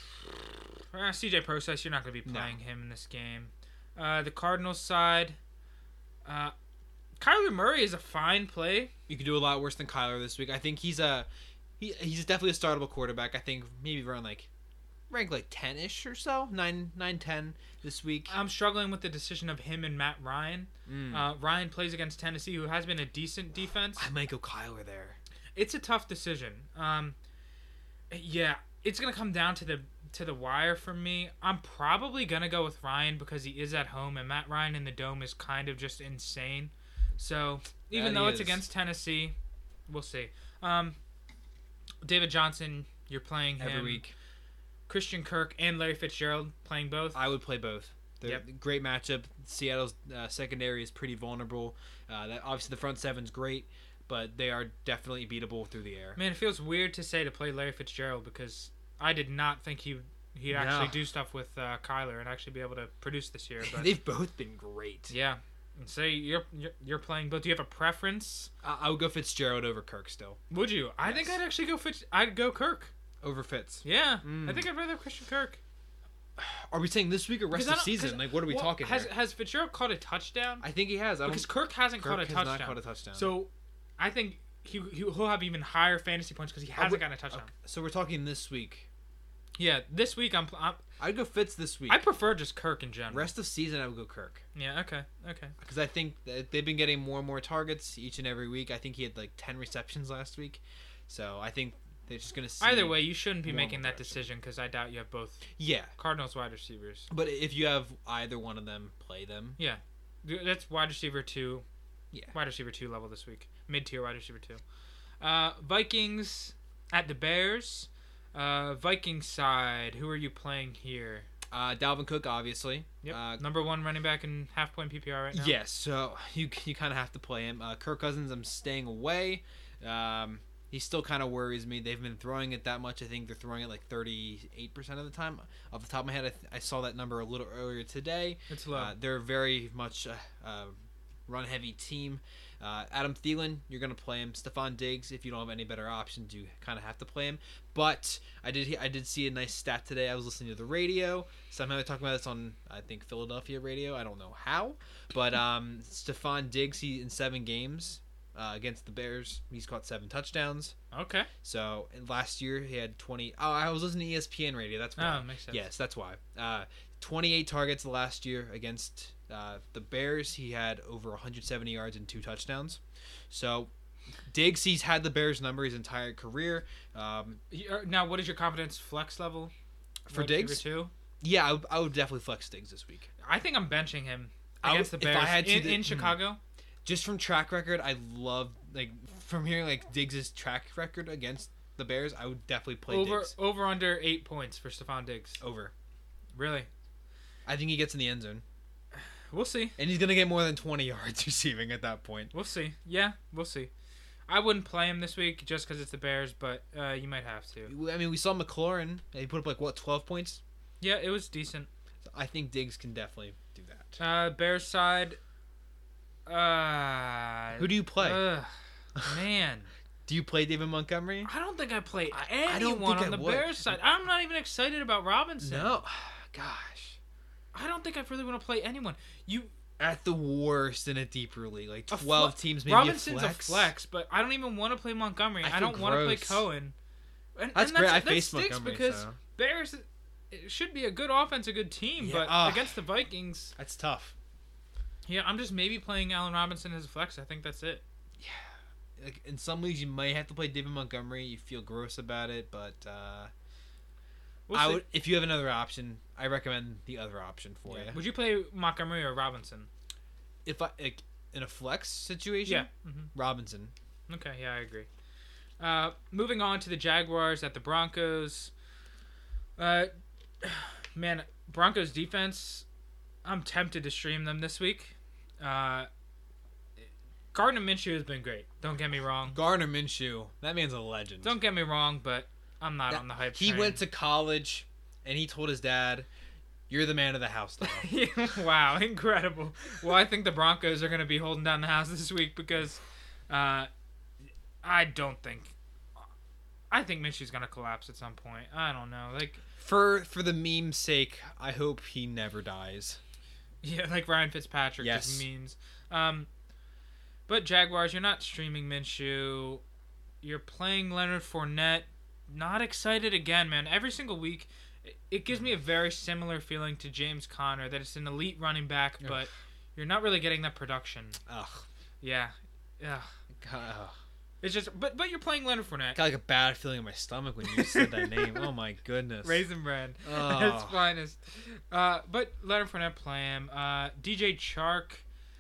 CJ Process, you're not going to be playing him in this game. The Cardinals side, Kyler Murray is a fine play. You could do a lot worse than Kyler this week. I think he's definitely a startable quarterback. I think maybe around rank 10-ish or so, 9, 10 this week. I'm struggling with the decision of him and Matt Ryan. Ryan plays against Tennessee, who has been a decent defense. I might go Kyler there. It's a tough decision. Yeah, it's gonna come down to the wire for me. I'm probably gonna go with Ryan because he is at home, and Matt Ryan in the dome is kind of just insane. So even though it's against Tennessee, we'll see. David Johnson, you're playing him every week. Christian Kirk and Larry Fitzgerald playing both. I would play both. They're great matchup. Seattle's secondary is pretty vulnerable. Obviously the front seven's great, but they are definitely beatable through the air. Man, it feels weird to say to play Larry Fitzgerald because I did not think he'd actually do stuff with Kyler and actually be able to produce this year. But they've both been great. Yeah. And say you're playing both. Do you have a preference? I would go Fitzgerald over Kirk still. Would you? I think I'd actually go I'd go Kirk over Fitz. Yeah, I think I'd rather have Christian Kirk. Are we saying this week or rest of the season? What are we talking here? Has Fitzgerald caught a touchdown? I think he has. Because Kirk hasn't caught a touchdown. Not caught a touchdown. So I think he'll have even higher fantasy points because he hasn't gotten a touchdown. Okay. So we're talking this week. Yeah, this week I'd go Fitz this week. I prefer just Kirk in general. Rest of season, I would go Kirk. Yeah, okay. Because I think that they've been getting more and more targets each and every week. I think he had 10 receptions last week. So I think they're just going to see. Either way, you shouldn't be making that decision because I doubt you have both Cardinals wide receivers. But if you have either one of them, play them. Yeah. That's wide receiver 2. Yeah. Wide receiver 2 level this week. Mid-tier wide receiver 2. Vikings at the Bears. Vikings side, who are you playing here? Dalvin Cook, obviously. Yep. Number 1 running back in half-point PPR right now. Yes, so you kind of have to play him. Kirk Cousins, I'm staying away. He still kind of worries me. They've been throwing it that much. I think they're throwing it like 38% of the time. Off the top of my head, I saw that number a little earlier today. It's low. They're very much a run-heavy team. Adam Thielen, you're going to play him. Stephon Diggs, if you don't have any better options, you kind of have to play him. But I did see a nice stat today. I was listening to the radio. Somehow they're talking about this on, I think, Philadelphia radio. I don't know how. But Stephon Diggs, in 7 games against the Bears, he's caught 7 touchdowns. Okay. So last year he had 20. Oh, I was listening to ESPN radio. That's why. Oh, makes sense. Yes, that's why. 28 targets last year against the Bears. He had over 170 yards and 2 touchdowns. So Diggs, he's had the Bears number his entire career. Now, what is your confidence flex level For Diggs? 2? Yeah, I would definitely flex Diggs this week. I think I'm benching him against the Bears if I had to, in Chicago. Just from track record, I love from hearing Diggs' track record against the Bears. I would definitely play Diggs. Over under 8 points for Stephon Diggs. Over. Really? I think he gets in the end zone. We'll see. And he's gonna get more than 20 yards receiving at that point. We'll see. Yeah, we'll see. I wouldn't play him this week just because it's the Bears, but you might have to. I mean, we saw McLaurin. He put up 12 points? Yeah, it was decent. So I think Diggs can definitely do that. Bears side. Who do you play? Man. Do you play David Montgomery? I don't think I play I don't anyone think on I the would. Bears side. I'm not even excited about Robinson. No. Gosh. I don't think I really want to play anyone. At the worst in a deeper league, 12 teams, maybe Robinson's a flex. but I don't even want to play Montgomery. I don't want to play Cohen. That's great. I faced stinks Montgomery because Bears, it should be a good offense, a good team, but against the Vikings, that's tough. Yeah, I'm just maybe playing Allen Robinson as a flex. I think that's it. Yeah, in some leagues you might have to play David Montgomery. You feel gross about it, but would, if you have another option, I recommend the other option for you. Would you play Montgomery or Robinson? If in a flex situation, yeah, Robinson. Okay, yeah, I agree. Moving on to the Jaguars at the Broncos. Man, Broncos defense. I'm tempted to stream them this week. Gardner Minshew has been great. Don't get me wrong. Gardner Minshew, that man's a legend. Don't get me wrong, but I'm not on the hype train. He went to college, and he told his dad, "You're the man of the house now." Wow, incredible. Well, I think the Broncos are going to be holding down the house this week because I think Minshew's going to collapse at some point. I don't know. For the meme's sake, I hope he never dies. Yeah, like Ryan Fitzpatrick just means. But Jaguars, you're not streaming Minshew. You're playing Leonard Fournette. Not excited again, man. Every single week, it gives me a very similar feeling to James Conner, that it's an elite running back, but you're not really getting that production. Ugh. Yeah. Yeah. It's just, but you're playing Leonard Fournette. Got a bad feeling in my stomach when you said that name. Oh my goodness. Raisin Bran. It's finest. But Leonard Fournette play him. DJ Chark.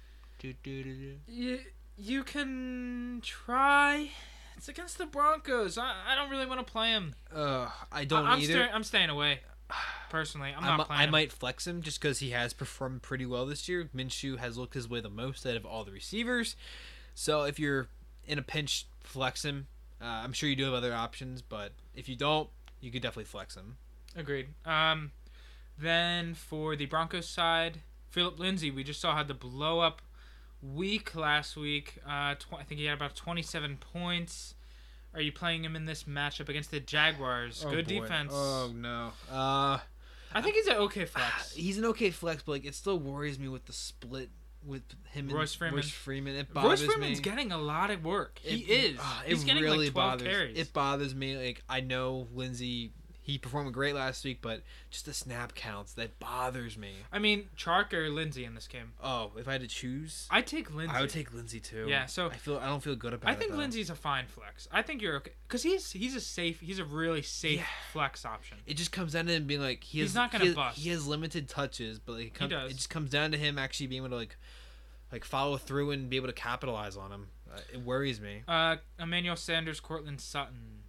You can try. It's against the Broncos. I don't really want to play him. I don't either. I'm staying away. Personally, I'm not playing him. I might flex him just because he has performed pretty well this year. Minshew has looked his way the most out of all the receivers. So if you're in a pinch, flex him. I'm sure you do have other options, but if you don't, you could definitely flex him. Agreed. Then for the Broncos side, Philip Lindsay, we just saw had the blow up week last week. I think he had about 27 points. Are you playing him in this matchup against the Jaguars? Good defense. Oh no. I think he's an okay flex. He's an okay flex, but it still worries me with the split with him Royce Freeman. It bothers me. Royce Freeman's getting a lot of work. He's getting really 12 carries. It bothers me. I know Lindsey, he performed great last week, but just the snap counts, that bothers me. I mean, Chark or Lindsey in this game? Oh, if I had to choose, I'd take Lindsey. I would take Lindsey too. Yeah, so I don't feel good about it. I think Lindsey's a fine flex. I think you're okay because he's a really safe flex option. It just comes down to him being like he's not gonna bust. He has limited touches, but he does. It just comes down to him actually being able to like follow through and be able to capitalize on him. It worries me. Emmanuel Sanders, Cortland Sutton.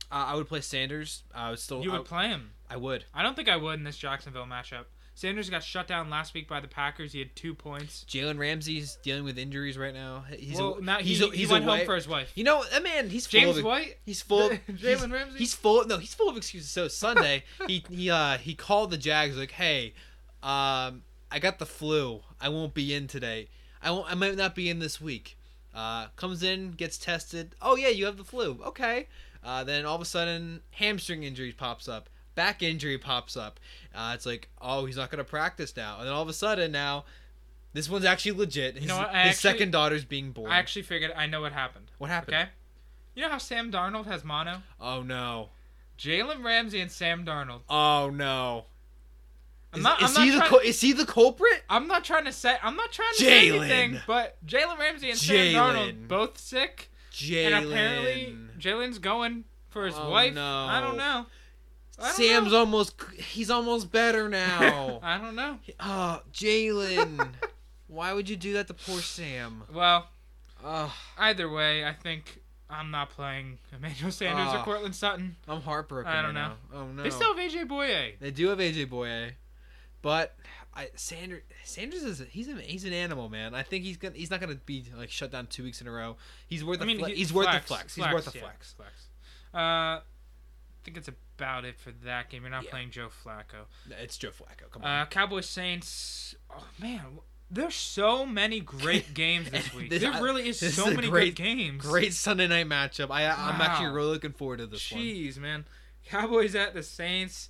I would play Sanders. I would still. You would play him. I would. I don't think I would in this Jacksonville matchup. Sanders got shut down last week by the Packers. He had 2 points. Jalen Ramsey's dealing with injuries right now. He went home for his wife. You know, that man, he's full James of, White. He's full. Jalen Ramsey. He's full of excuses. So Sunday, he called the Jags like, hey, I got the flu. I won't be in today. I might not be in this week. Comes in, gets tested. Oh yeah, you have the flu. Okay. Then all of a sudden, hamstring injury pops up. Back injury pops up. It's like, oh, he's not going to practice now. And then all of a sudden now, this one's actually legit. His second daughter's being born. I actually figured I know what happened. What happened? Okay. You know how Sam Darnold has mono? Oh, no. Jalen Ramsey and Sam Darnold. Oh, no. Is he the culprit? I'm not trying to say anything, but Jalen Ramsey and Sam Darnold both sick. And apparently Jalen's going for his wife. No. I don't know. Sam's he's almost better now. I don't know. Oh, Jalen. Why would you do that to poor Sam? Well, either way, I think I'm not playing Emmanuel Sanders or Courtland Sutton. I'm heartbroken. I don't know. Oh no. They still have AJ Boye. They do have AJ Boye, but Sanders he's an animal, man. I think he's not gonna be like shut down 2 weeks in a row. He's worth a flex. He's worth a flex. He's worth a flex. I think it's about it for that game. You're not playing Joe Flacco. It's Joe Flacco. Come on. Cowboys Saints. Oh man, there's so many great games this week. There really is so many great games. Great Sunday night matchup. I'm actually really looking forward to this one. Jeez, man. Cowboys at the Saints.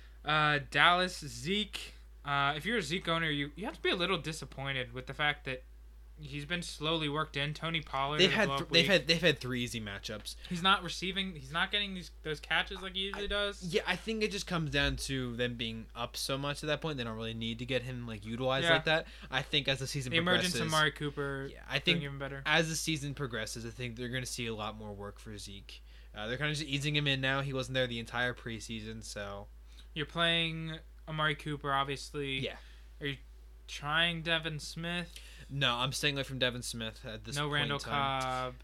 Dallas, Zeke. If you're a Zeke owner, you have to be a little disappointed with the fact that he's been slowly worked in. Tony Pollard. They've had 3 easy matchups. He's not receiving. He's not getting those catches like he usually does. Yeah, I think it just comes down to them being up so much at that point. They don't really need to get him like utilized like that. I think as the season progresses, the emergence of Amari Cooper. Yeah, I think even better. As the season progresses, I think they're going to see a lot more work for Zeke. They're kind of just easing him in now. He wasn't there the entire preseason, so you're playing Amari Cooper, obviously. Yeah. Are you trying Devin Smith? No, I'm staying away from Devin Smith at this point. No Randall Cobb.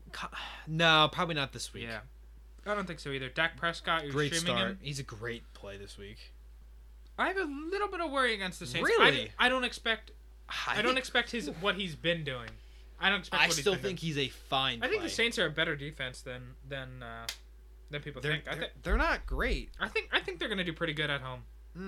No, probably not this week. Yeah, I don't think so either. Dak Prescott, you're great streaming start. him. He's a great play this week. I have a little bit of worry against the Saints. Really? I don't expect. I don't expect what he's been doing. I don't expect. I still think he's a fine play. I think the Saints are a better defense than people think. They're not great. I think they're gonna do pretty good at home.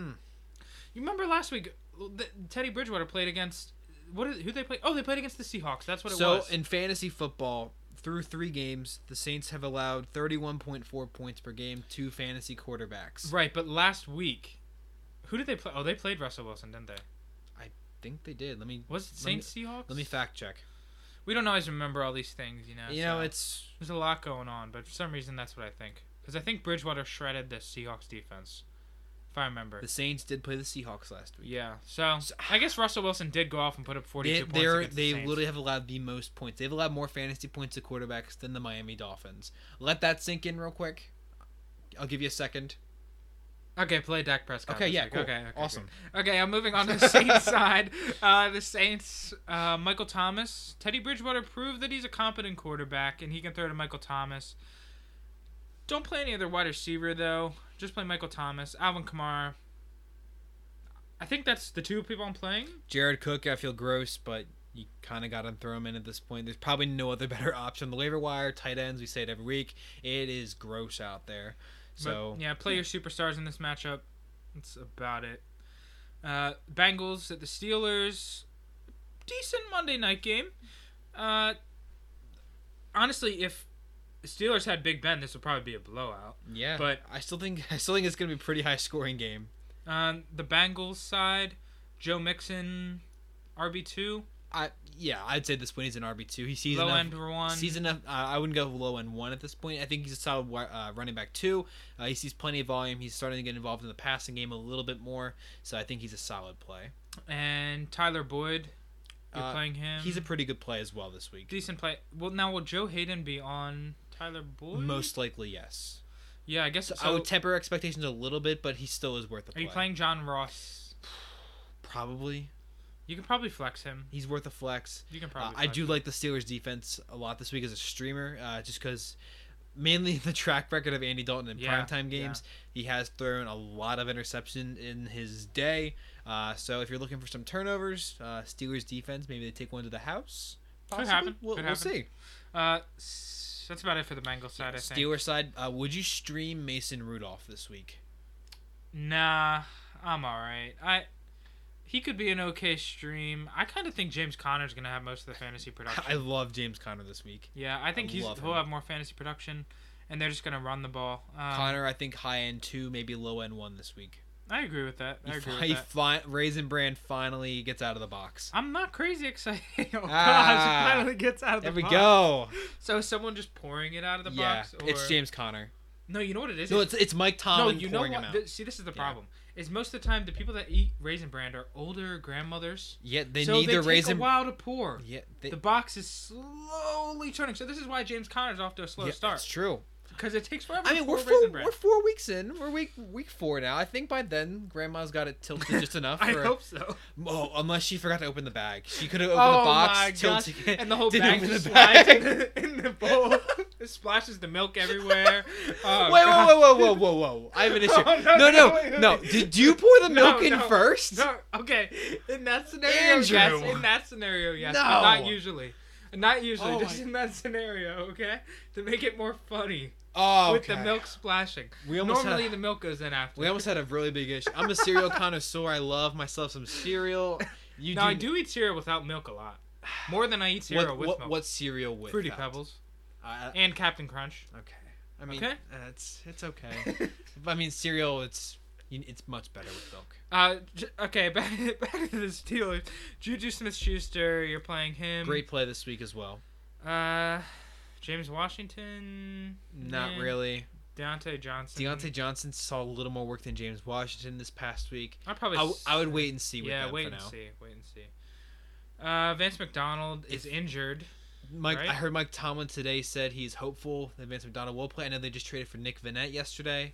You remember last week, Teddy Bridgewater played against who they played? Oh, they played against the Seahawks. That's what it was. So in fantasy football, through 3 games, the Saints have allowed 31.4 points per game to fantasy quarterbacks. Right, but last week, who did they play? Oh, they played Russell Wilson, didn't they? I think they did. Was it Saints Seahawks? Let me fact check. We don't always remember all these things, you know. There's a lot going on, but for some reason that's what I think. Because I think Bridgewater shredded the Seahawks defense, if I remember. The Saints did play the Seahawks last week. Yeah, so I guess Russell Wilson did go off and put up 42 points against the Saints. They literally have allowed the most points. They've allowed more fantasy points to quarterbacks than the Miami Dolphins. Let that sink in real quick. I'll give you a second. Okay, play Dak Prescott. Okay, yeah, cool. Okay, awesome. Okay, I'm moving on to the Saints side. The Saints, Michael Thomas. Teddy Bridgewater proved that he's a competent quarterback, and he can throw to Michael Thomas. Don't play any other wide receiver, though. Just play Michael Thomas. Alvin Kamara. I think that's the 2 people I'm playing. Jared Cook, I feel gross, but you kind of got to throw him in at this point. There's probably no other better option. The waiver wire, tight ends, we say it every week. It is gross out there. So but, play your superstars in this matchup. That's about it. Bengals at the Steelers. Decent Monday night game. Honestly, if the Steelers had Big Ben, this would probably be a blowout. Yeah, but I still think it's going to be a pretty high scoring game. On the Bengals side, Joe Mixon, RB2. I'd say this point he's an RB2. He sees low enough, end 1. Sees enough. I wouldn't go low end 1 at this point. I think he's a solid running back 2. He sees plenty of volume. He's starting to get involved in the passing game a little bit more. So I think he's a solid play. And Tyler Boyd, you're playing him. He's a pretty good play as well this week. Decent play. Well, now will Joe Hayden be on Tyler Boyd? Most likely, yes. Yeah, I guess so. I would temper expectations a little bit, but he still is worth a play. Are you playing John Ross? Probably. You can probably flex him. He's worth a flex. You can probably. I do like the Steelers defense a lot this week as a streamer, just because mainly the track record of Andy Dalton in Yeah, primetime games. He has thrown a lot of interception in his day. So if you're looking for some turnovers, Steelers defense, maybe they take one to the house. Could happen. We'll see. That's about it for the Bengals side, I think. Steelers side, would you stream Mason Rudolph this week? Nah, I'm all right. He could be an okay stream. I kind of think James Conner's going to have most of the fantasy production. I love James Conner this week. Yeah, I think he'll have more fantasy production, and they're just going to run the ball. Conner, I think high end 2, maybe low end 1 this week. I agree with that. Raisin Brand finally gets out of the box. I'm not crazy excited. Oh, gosh, it finally gets out of the box. There we go. So is someone just pouring it out of the box? Or... it's James Conner. No, you know what it is? No, it's Mike Tomlin pouring him out. See, this is the problem. Is most of the time the people that eat Raisin Bran are older grandmothers. Yeah, they need their Raisin. So they take a while to pour. Yeah, the box is slowly turning. So this is why James Conner's off to a slow start. That's true. Because it takes forever. I mean, we're 4 weeks in. We're week 4 now. I think by then, Grandma's got it tilted just enough. I hope so. Oh, unless she forgot to open the bag. She could have opened the box, tilted it, and the whole bag just slides in the bowl. It splashes the milk everywhere. Oh, whoa! I have an issue. No. Did you pour the milk in first? No. Okay. In that scenario, Andrew. yes. In that scenario, yes. No. But not usually. Not usually. Just in that scenario, okay? To make it more funny. Oh, with the milk splashing. Normally the milk goes in after. We almost had a really big issue. I'm a cereal connoisseur. I love myself some cereal. I do eat cereal without milk a lot. More than I eat cereal with milk. What cereal with? Fruity Pebbles. And Captain Crunch. Okay. I mean, it's okay. I mean, cereal, it's much better with milk. Okay, back to the Steelers. Juju Smith-Schuster, you're playing him. Great play this week as well. James Washington? Not really. Deontay Johnson saw a little more work than James Washington this past week. I would wait and see with them wait for now. Wait and see. Vance McDonald is injured. I heard Mike Tomlin today said he's hopeful that Vance McDonald will play. I know they just traded for Nick Vannett yesterday.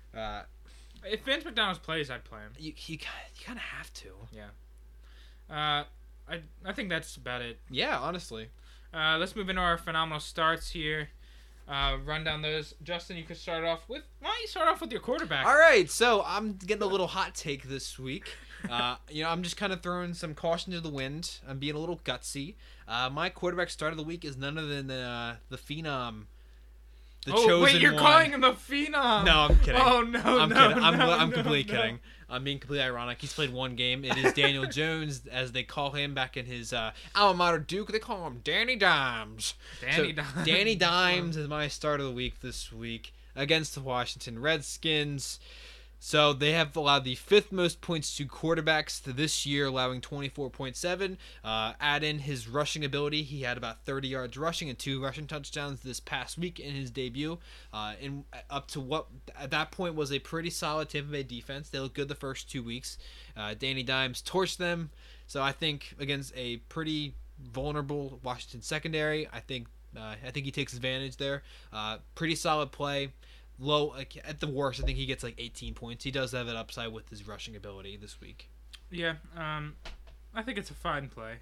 If Vance McDonald plays, I'd play him. You kind of have to. Yeah. I think that's about it. Yeah, honestly. Let's move into our phenomenal starts here. Run down those. Justin, you could start off with... Why don't you start off with your quarterback? All right, so I'm getting a little hot take this week. I'm just kind of throwing some caution to the wind. I'm being a little gutsy. My quarterback start of the week is none other than the Phenom. Chosen wait, you're one. Calling him a Phenom. No, I'm kidding. Oh, no, I'm kidding. I'm no, completely kidding. I'm being completely ironic. He's played one game. It is Daniel Jones, as they call him back in his alma mater, Duke. They call him Danny Dimes. Danny Dimes is my start of the week this week against the Washington Redskins. So they have allowed the 5th most points to quarterbacks this year, allowing 24.7. Add in his rushing ability. He had about 30 yards rushing and 2 rushing touchdowns this past week in his debut. Up to what at that point was a pretty solid Tampa Bay defense. They looked good the first 2 weeks. Danny Dimes torched them. So I think against a pretty vulnerable Washington secondary, I think he takes advantage there. Pretty solid play. Low, at the worst, I think he gets 18 points. He does have an upside with his rushing ability this week. Yeah, I think it's a fine play.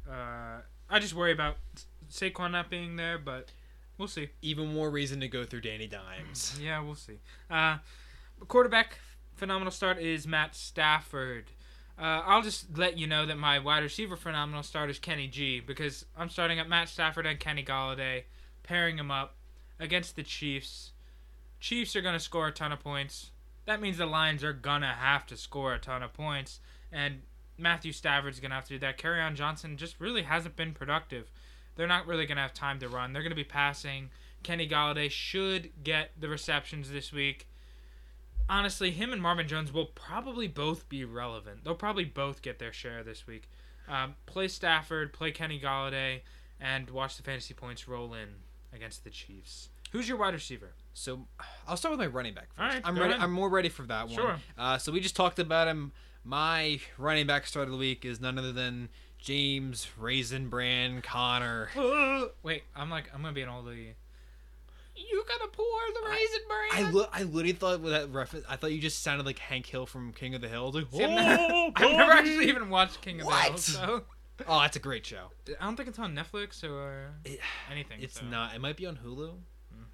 I just worry about Saquon not being there, but we'll see. Even more reason to go through Danny Dimes. Yeah, we'll see. Quarterback phenomenal start is Matt Stafford. I'll just let you know that my wide receiver phenomenal start is Kenny G, because I'm starting at Matt Stafford and Kenny Golladay, pairing them up against the Chiefs. Chiefs are going to score a ton of points. That means the Lions are going to have to score a ton of points. And Matthew Stafford's going to have to do that. Kerryon Johnson just really hasn't been productive. They're not really going to have time to run. They're going to be passing. Kenny Golladay should get the receptions this week. Honestly, him and Marvin Jones will probably both be relevant. They'll probably both get their share this week. Play Stafford, play Kenny Golladay, and watch the fantasy points roll in against the Chiefs. Who's your wide receiver? So I'll start with my running back first. All right, I'm ready. I'm more ready for that one. Sure. So we just talked about him. My running back start of the week is none other than James Raisin Bran Conner. Wait, I'm gonna be an oldie. You gotta pour the Raisin Bran. I literally thought with that reference, I thought you just sounded like Hank Hill from King of the Hill. Like, See, I've never actually even watched King of the Hill. So. Oh, that's a great show. I don't think it's on Netflix or anything. It's so. not. It might be on Hulu. Mm-hmm.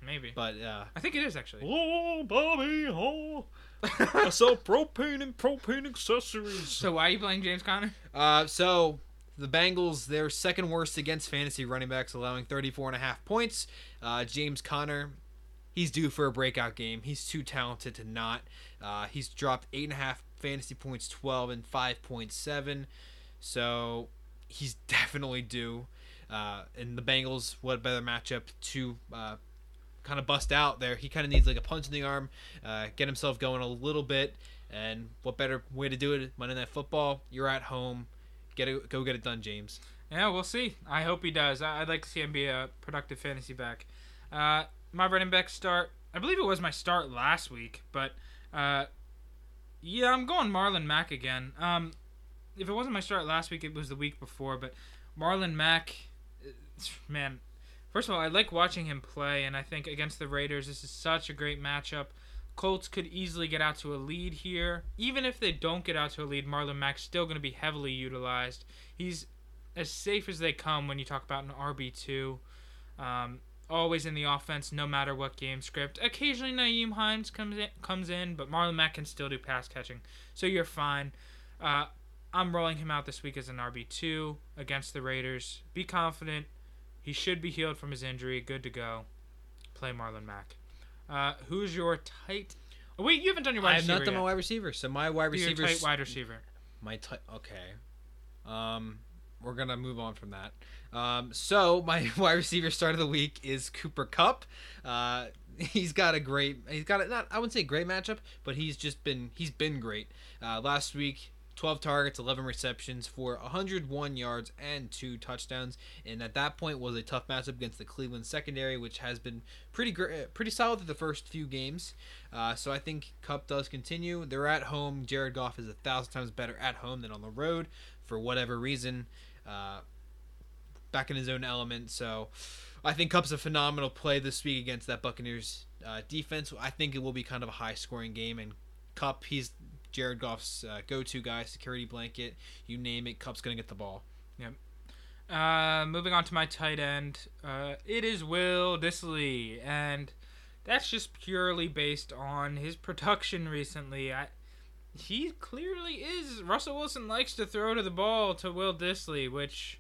Maybe. But I think it is actually. oh, Bobby, oh, I sell propane and propane accessories. So why are you playing James Conner? So the Bengals, they're second worst against fantasy running backs, allowing 34.5 points. James Conner, he's due for a breakout game. He's too talented to not. He's dropped 8.5 fantasy points, 12 and 5.7. So he's definitely due. And the Bengals, what better matchup to kind of bust out there? He kind of needs like a punch in the arm, get himself going a little bit. And what better way to do it? Monday Night Football. You're at home. Go get it done, James. Yeah, we'll see. I hope he does. I'd like to see him be a productive fantasy back. My running back start, I believe it was my start last week, but yeah, I'm going Marlon Mack again. If it wasn't my start last week, it was the week before, but Marlon Mack, man, first of all, I like watching him play, and I think against the Raiders, this is such a great matchup. Colts could easily get out to a lead here. Even if they don't get out to a lead, Marlon Mack's still going to be heavily utilized. He's as safe as they come when you talk about an RB2. Always in the offense, no matter what game script. Occasionally, Nyheim Hines comes in, but Marlon Mack can still do pass catching, so you're fine. I'm rolling him out this week as an RB2 against the Raiders. Be confident. He should be healed from his injury. Good to go. Play Marlon Mack. Who's your tight? Oh, wait, you haven't done your wide receiver. I have not done my wide receiver. So my wide receiver. Your tight wide receiver. My tight. Okay. We're gonna move on from that. So my wide receiver start of the week is Cooper Kupp. He's got a not, I wouldn't say great matchup, but he's been great. Last week, 12 targets, 11 receptions for 101 yards and 2 touchdowns, and at that point was a tough matchup against the Cleveland secondary, which has been pretty solid through the first few games. So I think Kupp does continue. They're at home. Jared Goff is 1,000 times better at home than on the road for whatever reason. Back in his own element, so I think Kupp's a phenomenal play this week against that Buccaneers defense. I think it will be kind of a high-scoring game, and Kupp, he's Jared Goff's go-to guy, security blanket, you name it, Kupp's going to get the ball. Yep. Moving on to my tight end, it is Will Dissly, and that's just purely based on his production recently. He clearly is. Russell Wilson likes to throw to the ball to Will Dissly, which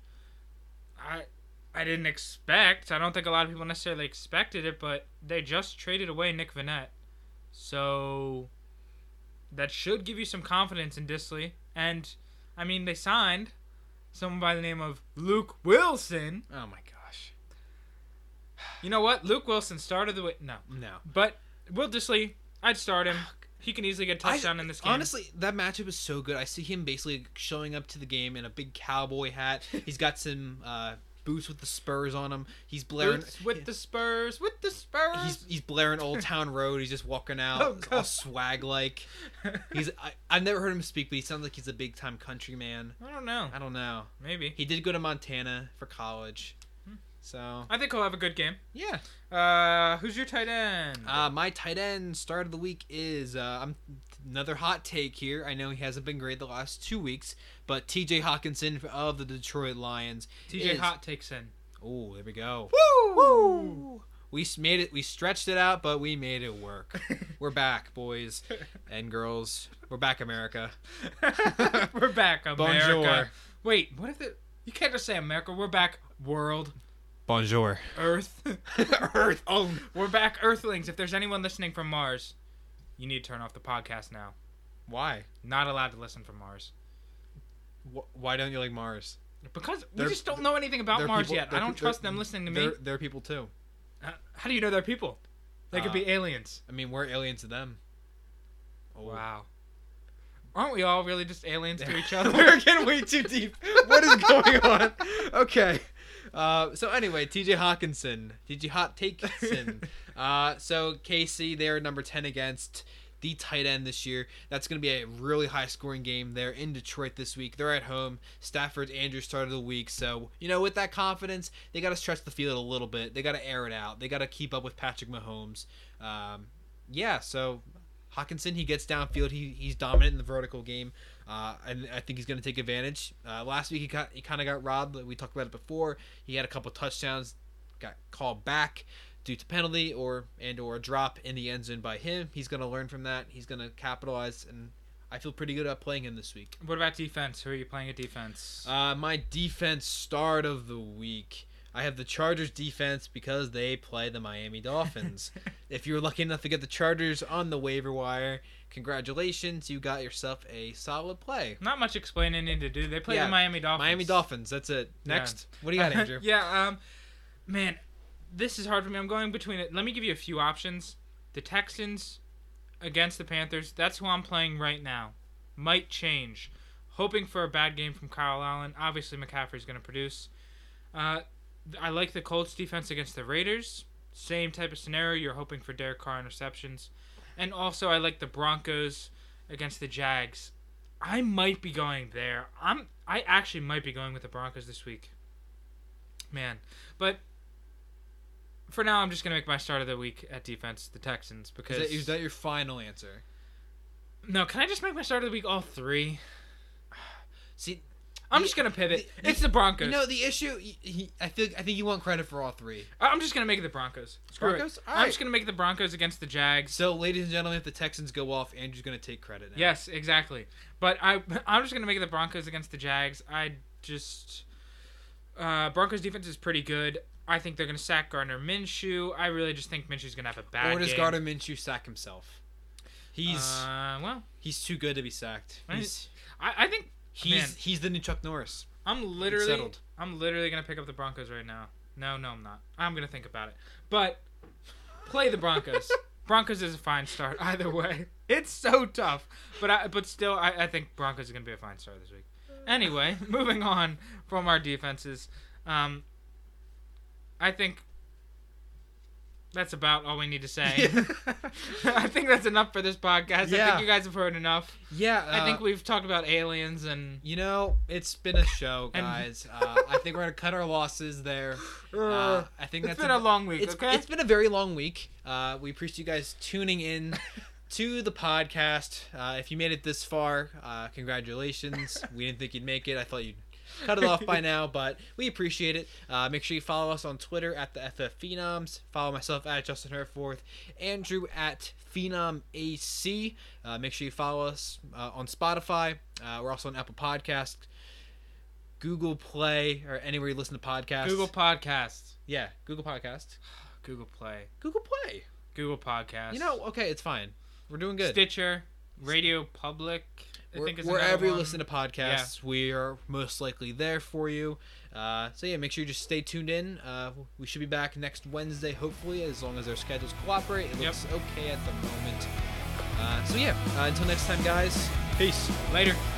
I didn't expect. I don't think a lot of people necessarily expected it, but they just traded away Nick Vannett. So that should give you some confidence in Dissly. And, I mean, they signed someone by the name of Luke Wilson. Oh, my gosh. You know what? Luke Wilson started the way. No. But Will Dissly, I'd start him. He can easily get a touchdown in this game. Honestly, that matchup is so good. I see him basically showing up to the game in a big cowboy hat. He's got some boots with the Spurs on him. He's blaring boots with the Spurs. He's blaring Old Town Road. He's just walking out, all swag like. I've never heard him speak, but he sounds like he's a big time country man. I don't know. Maybe he did go to Montana for college. So I think he'll have a good game. Yeah. Who's your tight end? My tight end start of the week is another hot take here. I know he hasn't been great the last 2 weeks, but T.J. Hawkinson of the Detroit Lions. T.J. Hot takes in. Oh, there we go. Woo! We made it. We stretched it out, but we made it work. We're back, boys and girls. We're back, America. We're back, America. Bonjour. Wait, what if you can't just say America. We're back, world. Bonjour. Earth. Earth. Oh, we're back, Earthlings. If there's anyone listening from Mars, you need to turn off the podcast now. Why? Not allowed to listen from Mars. Why don't you like Mars? Because we just don't know anything about Mars yet. I don't trust them listening to me. They're people too. How do you know they're people? They could be aliens. I mean, we're aliens to them. Oh. Wow. Aren't we all really just aliens to each other? We're getting way too deep. What is going on? Okay. So anyway, T.J. Hawkinson. T.J. Hot Takeson. So KC, they're number 10 against the tight end this year. That's going to be a really high-scoring game. They're in Detroit this week. They're at home. Stafford's Andrews started the week. So, with that confidence, they got to stretch the field a little bit. They got to air it out. They got to keep up with Patrick Mahomes. So Hawkinson, he gets downfield. He's dominant in the vertical game. And I think he's going to take advantage. Last week he kind of got robbed. We talked about it before. He had a couple touchdowns, got called back. due to penalty or a drop in the end zone by him. He's going to learn from that. He's going to capitalize, and I feel pretty good about playing him this week. What about defense? Who are you playing at defense? My defense start of the week. I have the Chargers defense because they play the Miami Dolphins. If you were lucky enough to get the Chargers on the waiver wire, congratulations, you got yourself a solid play. Not much explaining need to do. They play the Miami Dolphins. Miami Dolphins, that's it. Next. Yeah. What do you got, Andrew? Man, this is hard for me. I'm going between it. Let me give you a few options. The Texans against the Panthers. That's who I'm playing right now. Might change. Hoping for a bad game from Kyle Allen. Obviously, McCaffrey's going to produce. I like the Colts defense against the Raiders. Same type of scenario. You're hoping for Derek Carr interceptions. And also, I like the Broncos against the Jags. I might be going there. I actually might be going with the Broncos this week. Man. But for now, I'm just going to make my start of the week at defense, the Texans. Because is that your final answer? No, can I just make my start of the week all three? See, I'm just gonna pivot. It's the Broncos. The issue. I think you want credit for all three. I'm just gonna make it the Broncos. Broncos. All right. I'm just gonna make it the Broncos against the Jags. So, ladies and gentlemen, if the Texans go off, Andrew's gonna take credit now. Yes, exactly. But I'm just gonna make it the Broncos against the Jags. Broncos defense is pretty good. I think they're gonna sack Gardner Minshew. I really just think Minshew's gonna have a bad game. Or does Gardner Minshew sack himself? He's too good to be sacked. I think. He's the new Chuck Norris. I'm literally gonna pick up the Broncos right now. No, I'm not. I'm gonna think about it. But play the Broncos. Broncos is a fine start either way. It's so tough, but still, I think Broncos is gonna be a fine start this week. Anyway, moving on from our defenses, I think that's about all we need to say. I think that's enough for this podcast. Yeah. I think you guys have heard enough. Yeah. I think we've talked about aliens and... it's been a show, guys. I think we're going to cut our losses there. I think it's been a long week, okay? It's been a very long week. We appreciate you guys tuning in to the podcast. If you made it this far, congratulations. We didn't think you'd make it. I thought you'd cut it off by now, but we appreciate it. Make sure you follow us on Twitter at the FF Phenoms. Follow myself at Justin Herforth, Andrew at Phenom AC. Make sure you follow us on Spotify. We're also on Apple Podcasts, Google Play, or anywhere you listen to podcasts. Google Podcasts. Yeah, Google Podcasts. Google Play. Google Play. Google Podcasts. Okay, it's fine. We're doing good. Stitcher, Radio Public. Wherever you listen to podcasts, we are most likely there for you. Make sure you just stay tuned in. We should be back next Wednesday, hopefully, as long as our schedules cooperate. It looks okay at the moment. Until next time, guys. Peace. Later.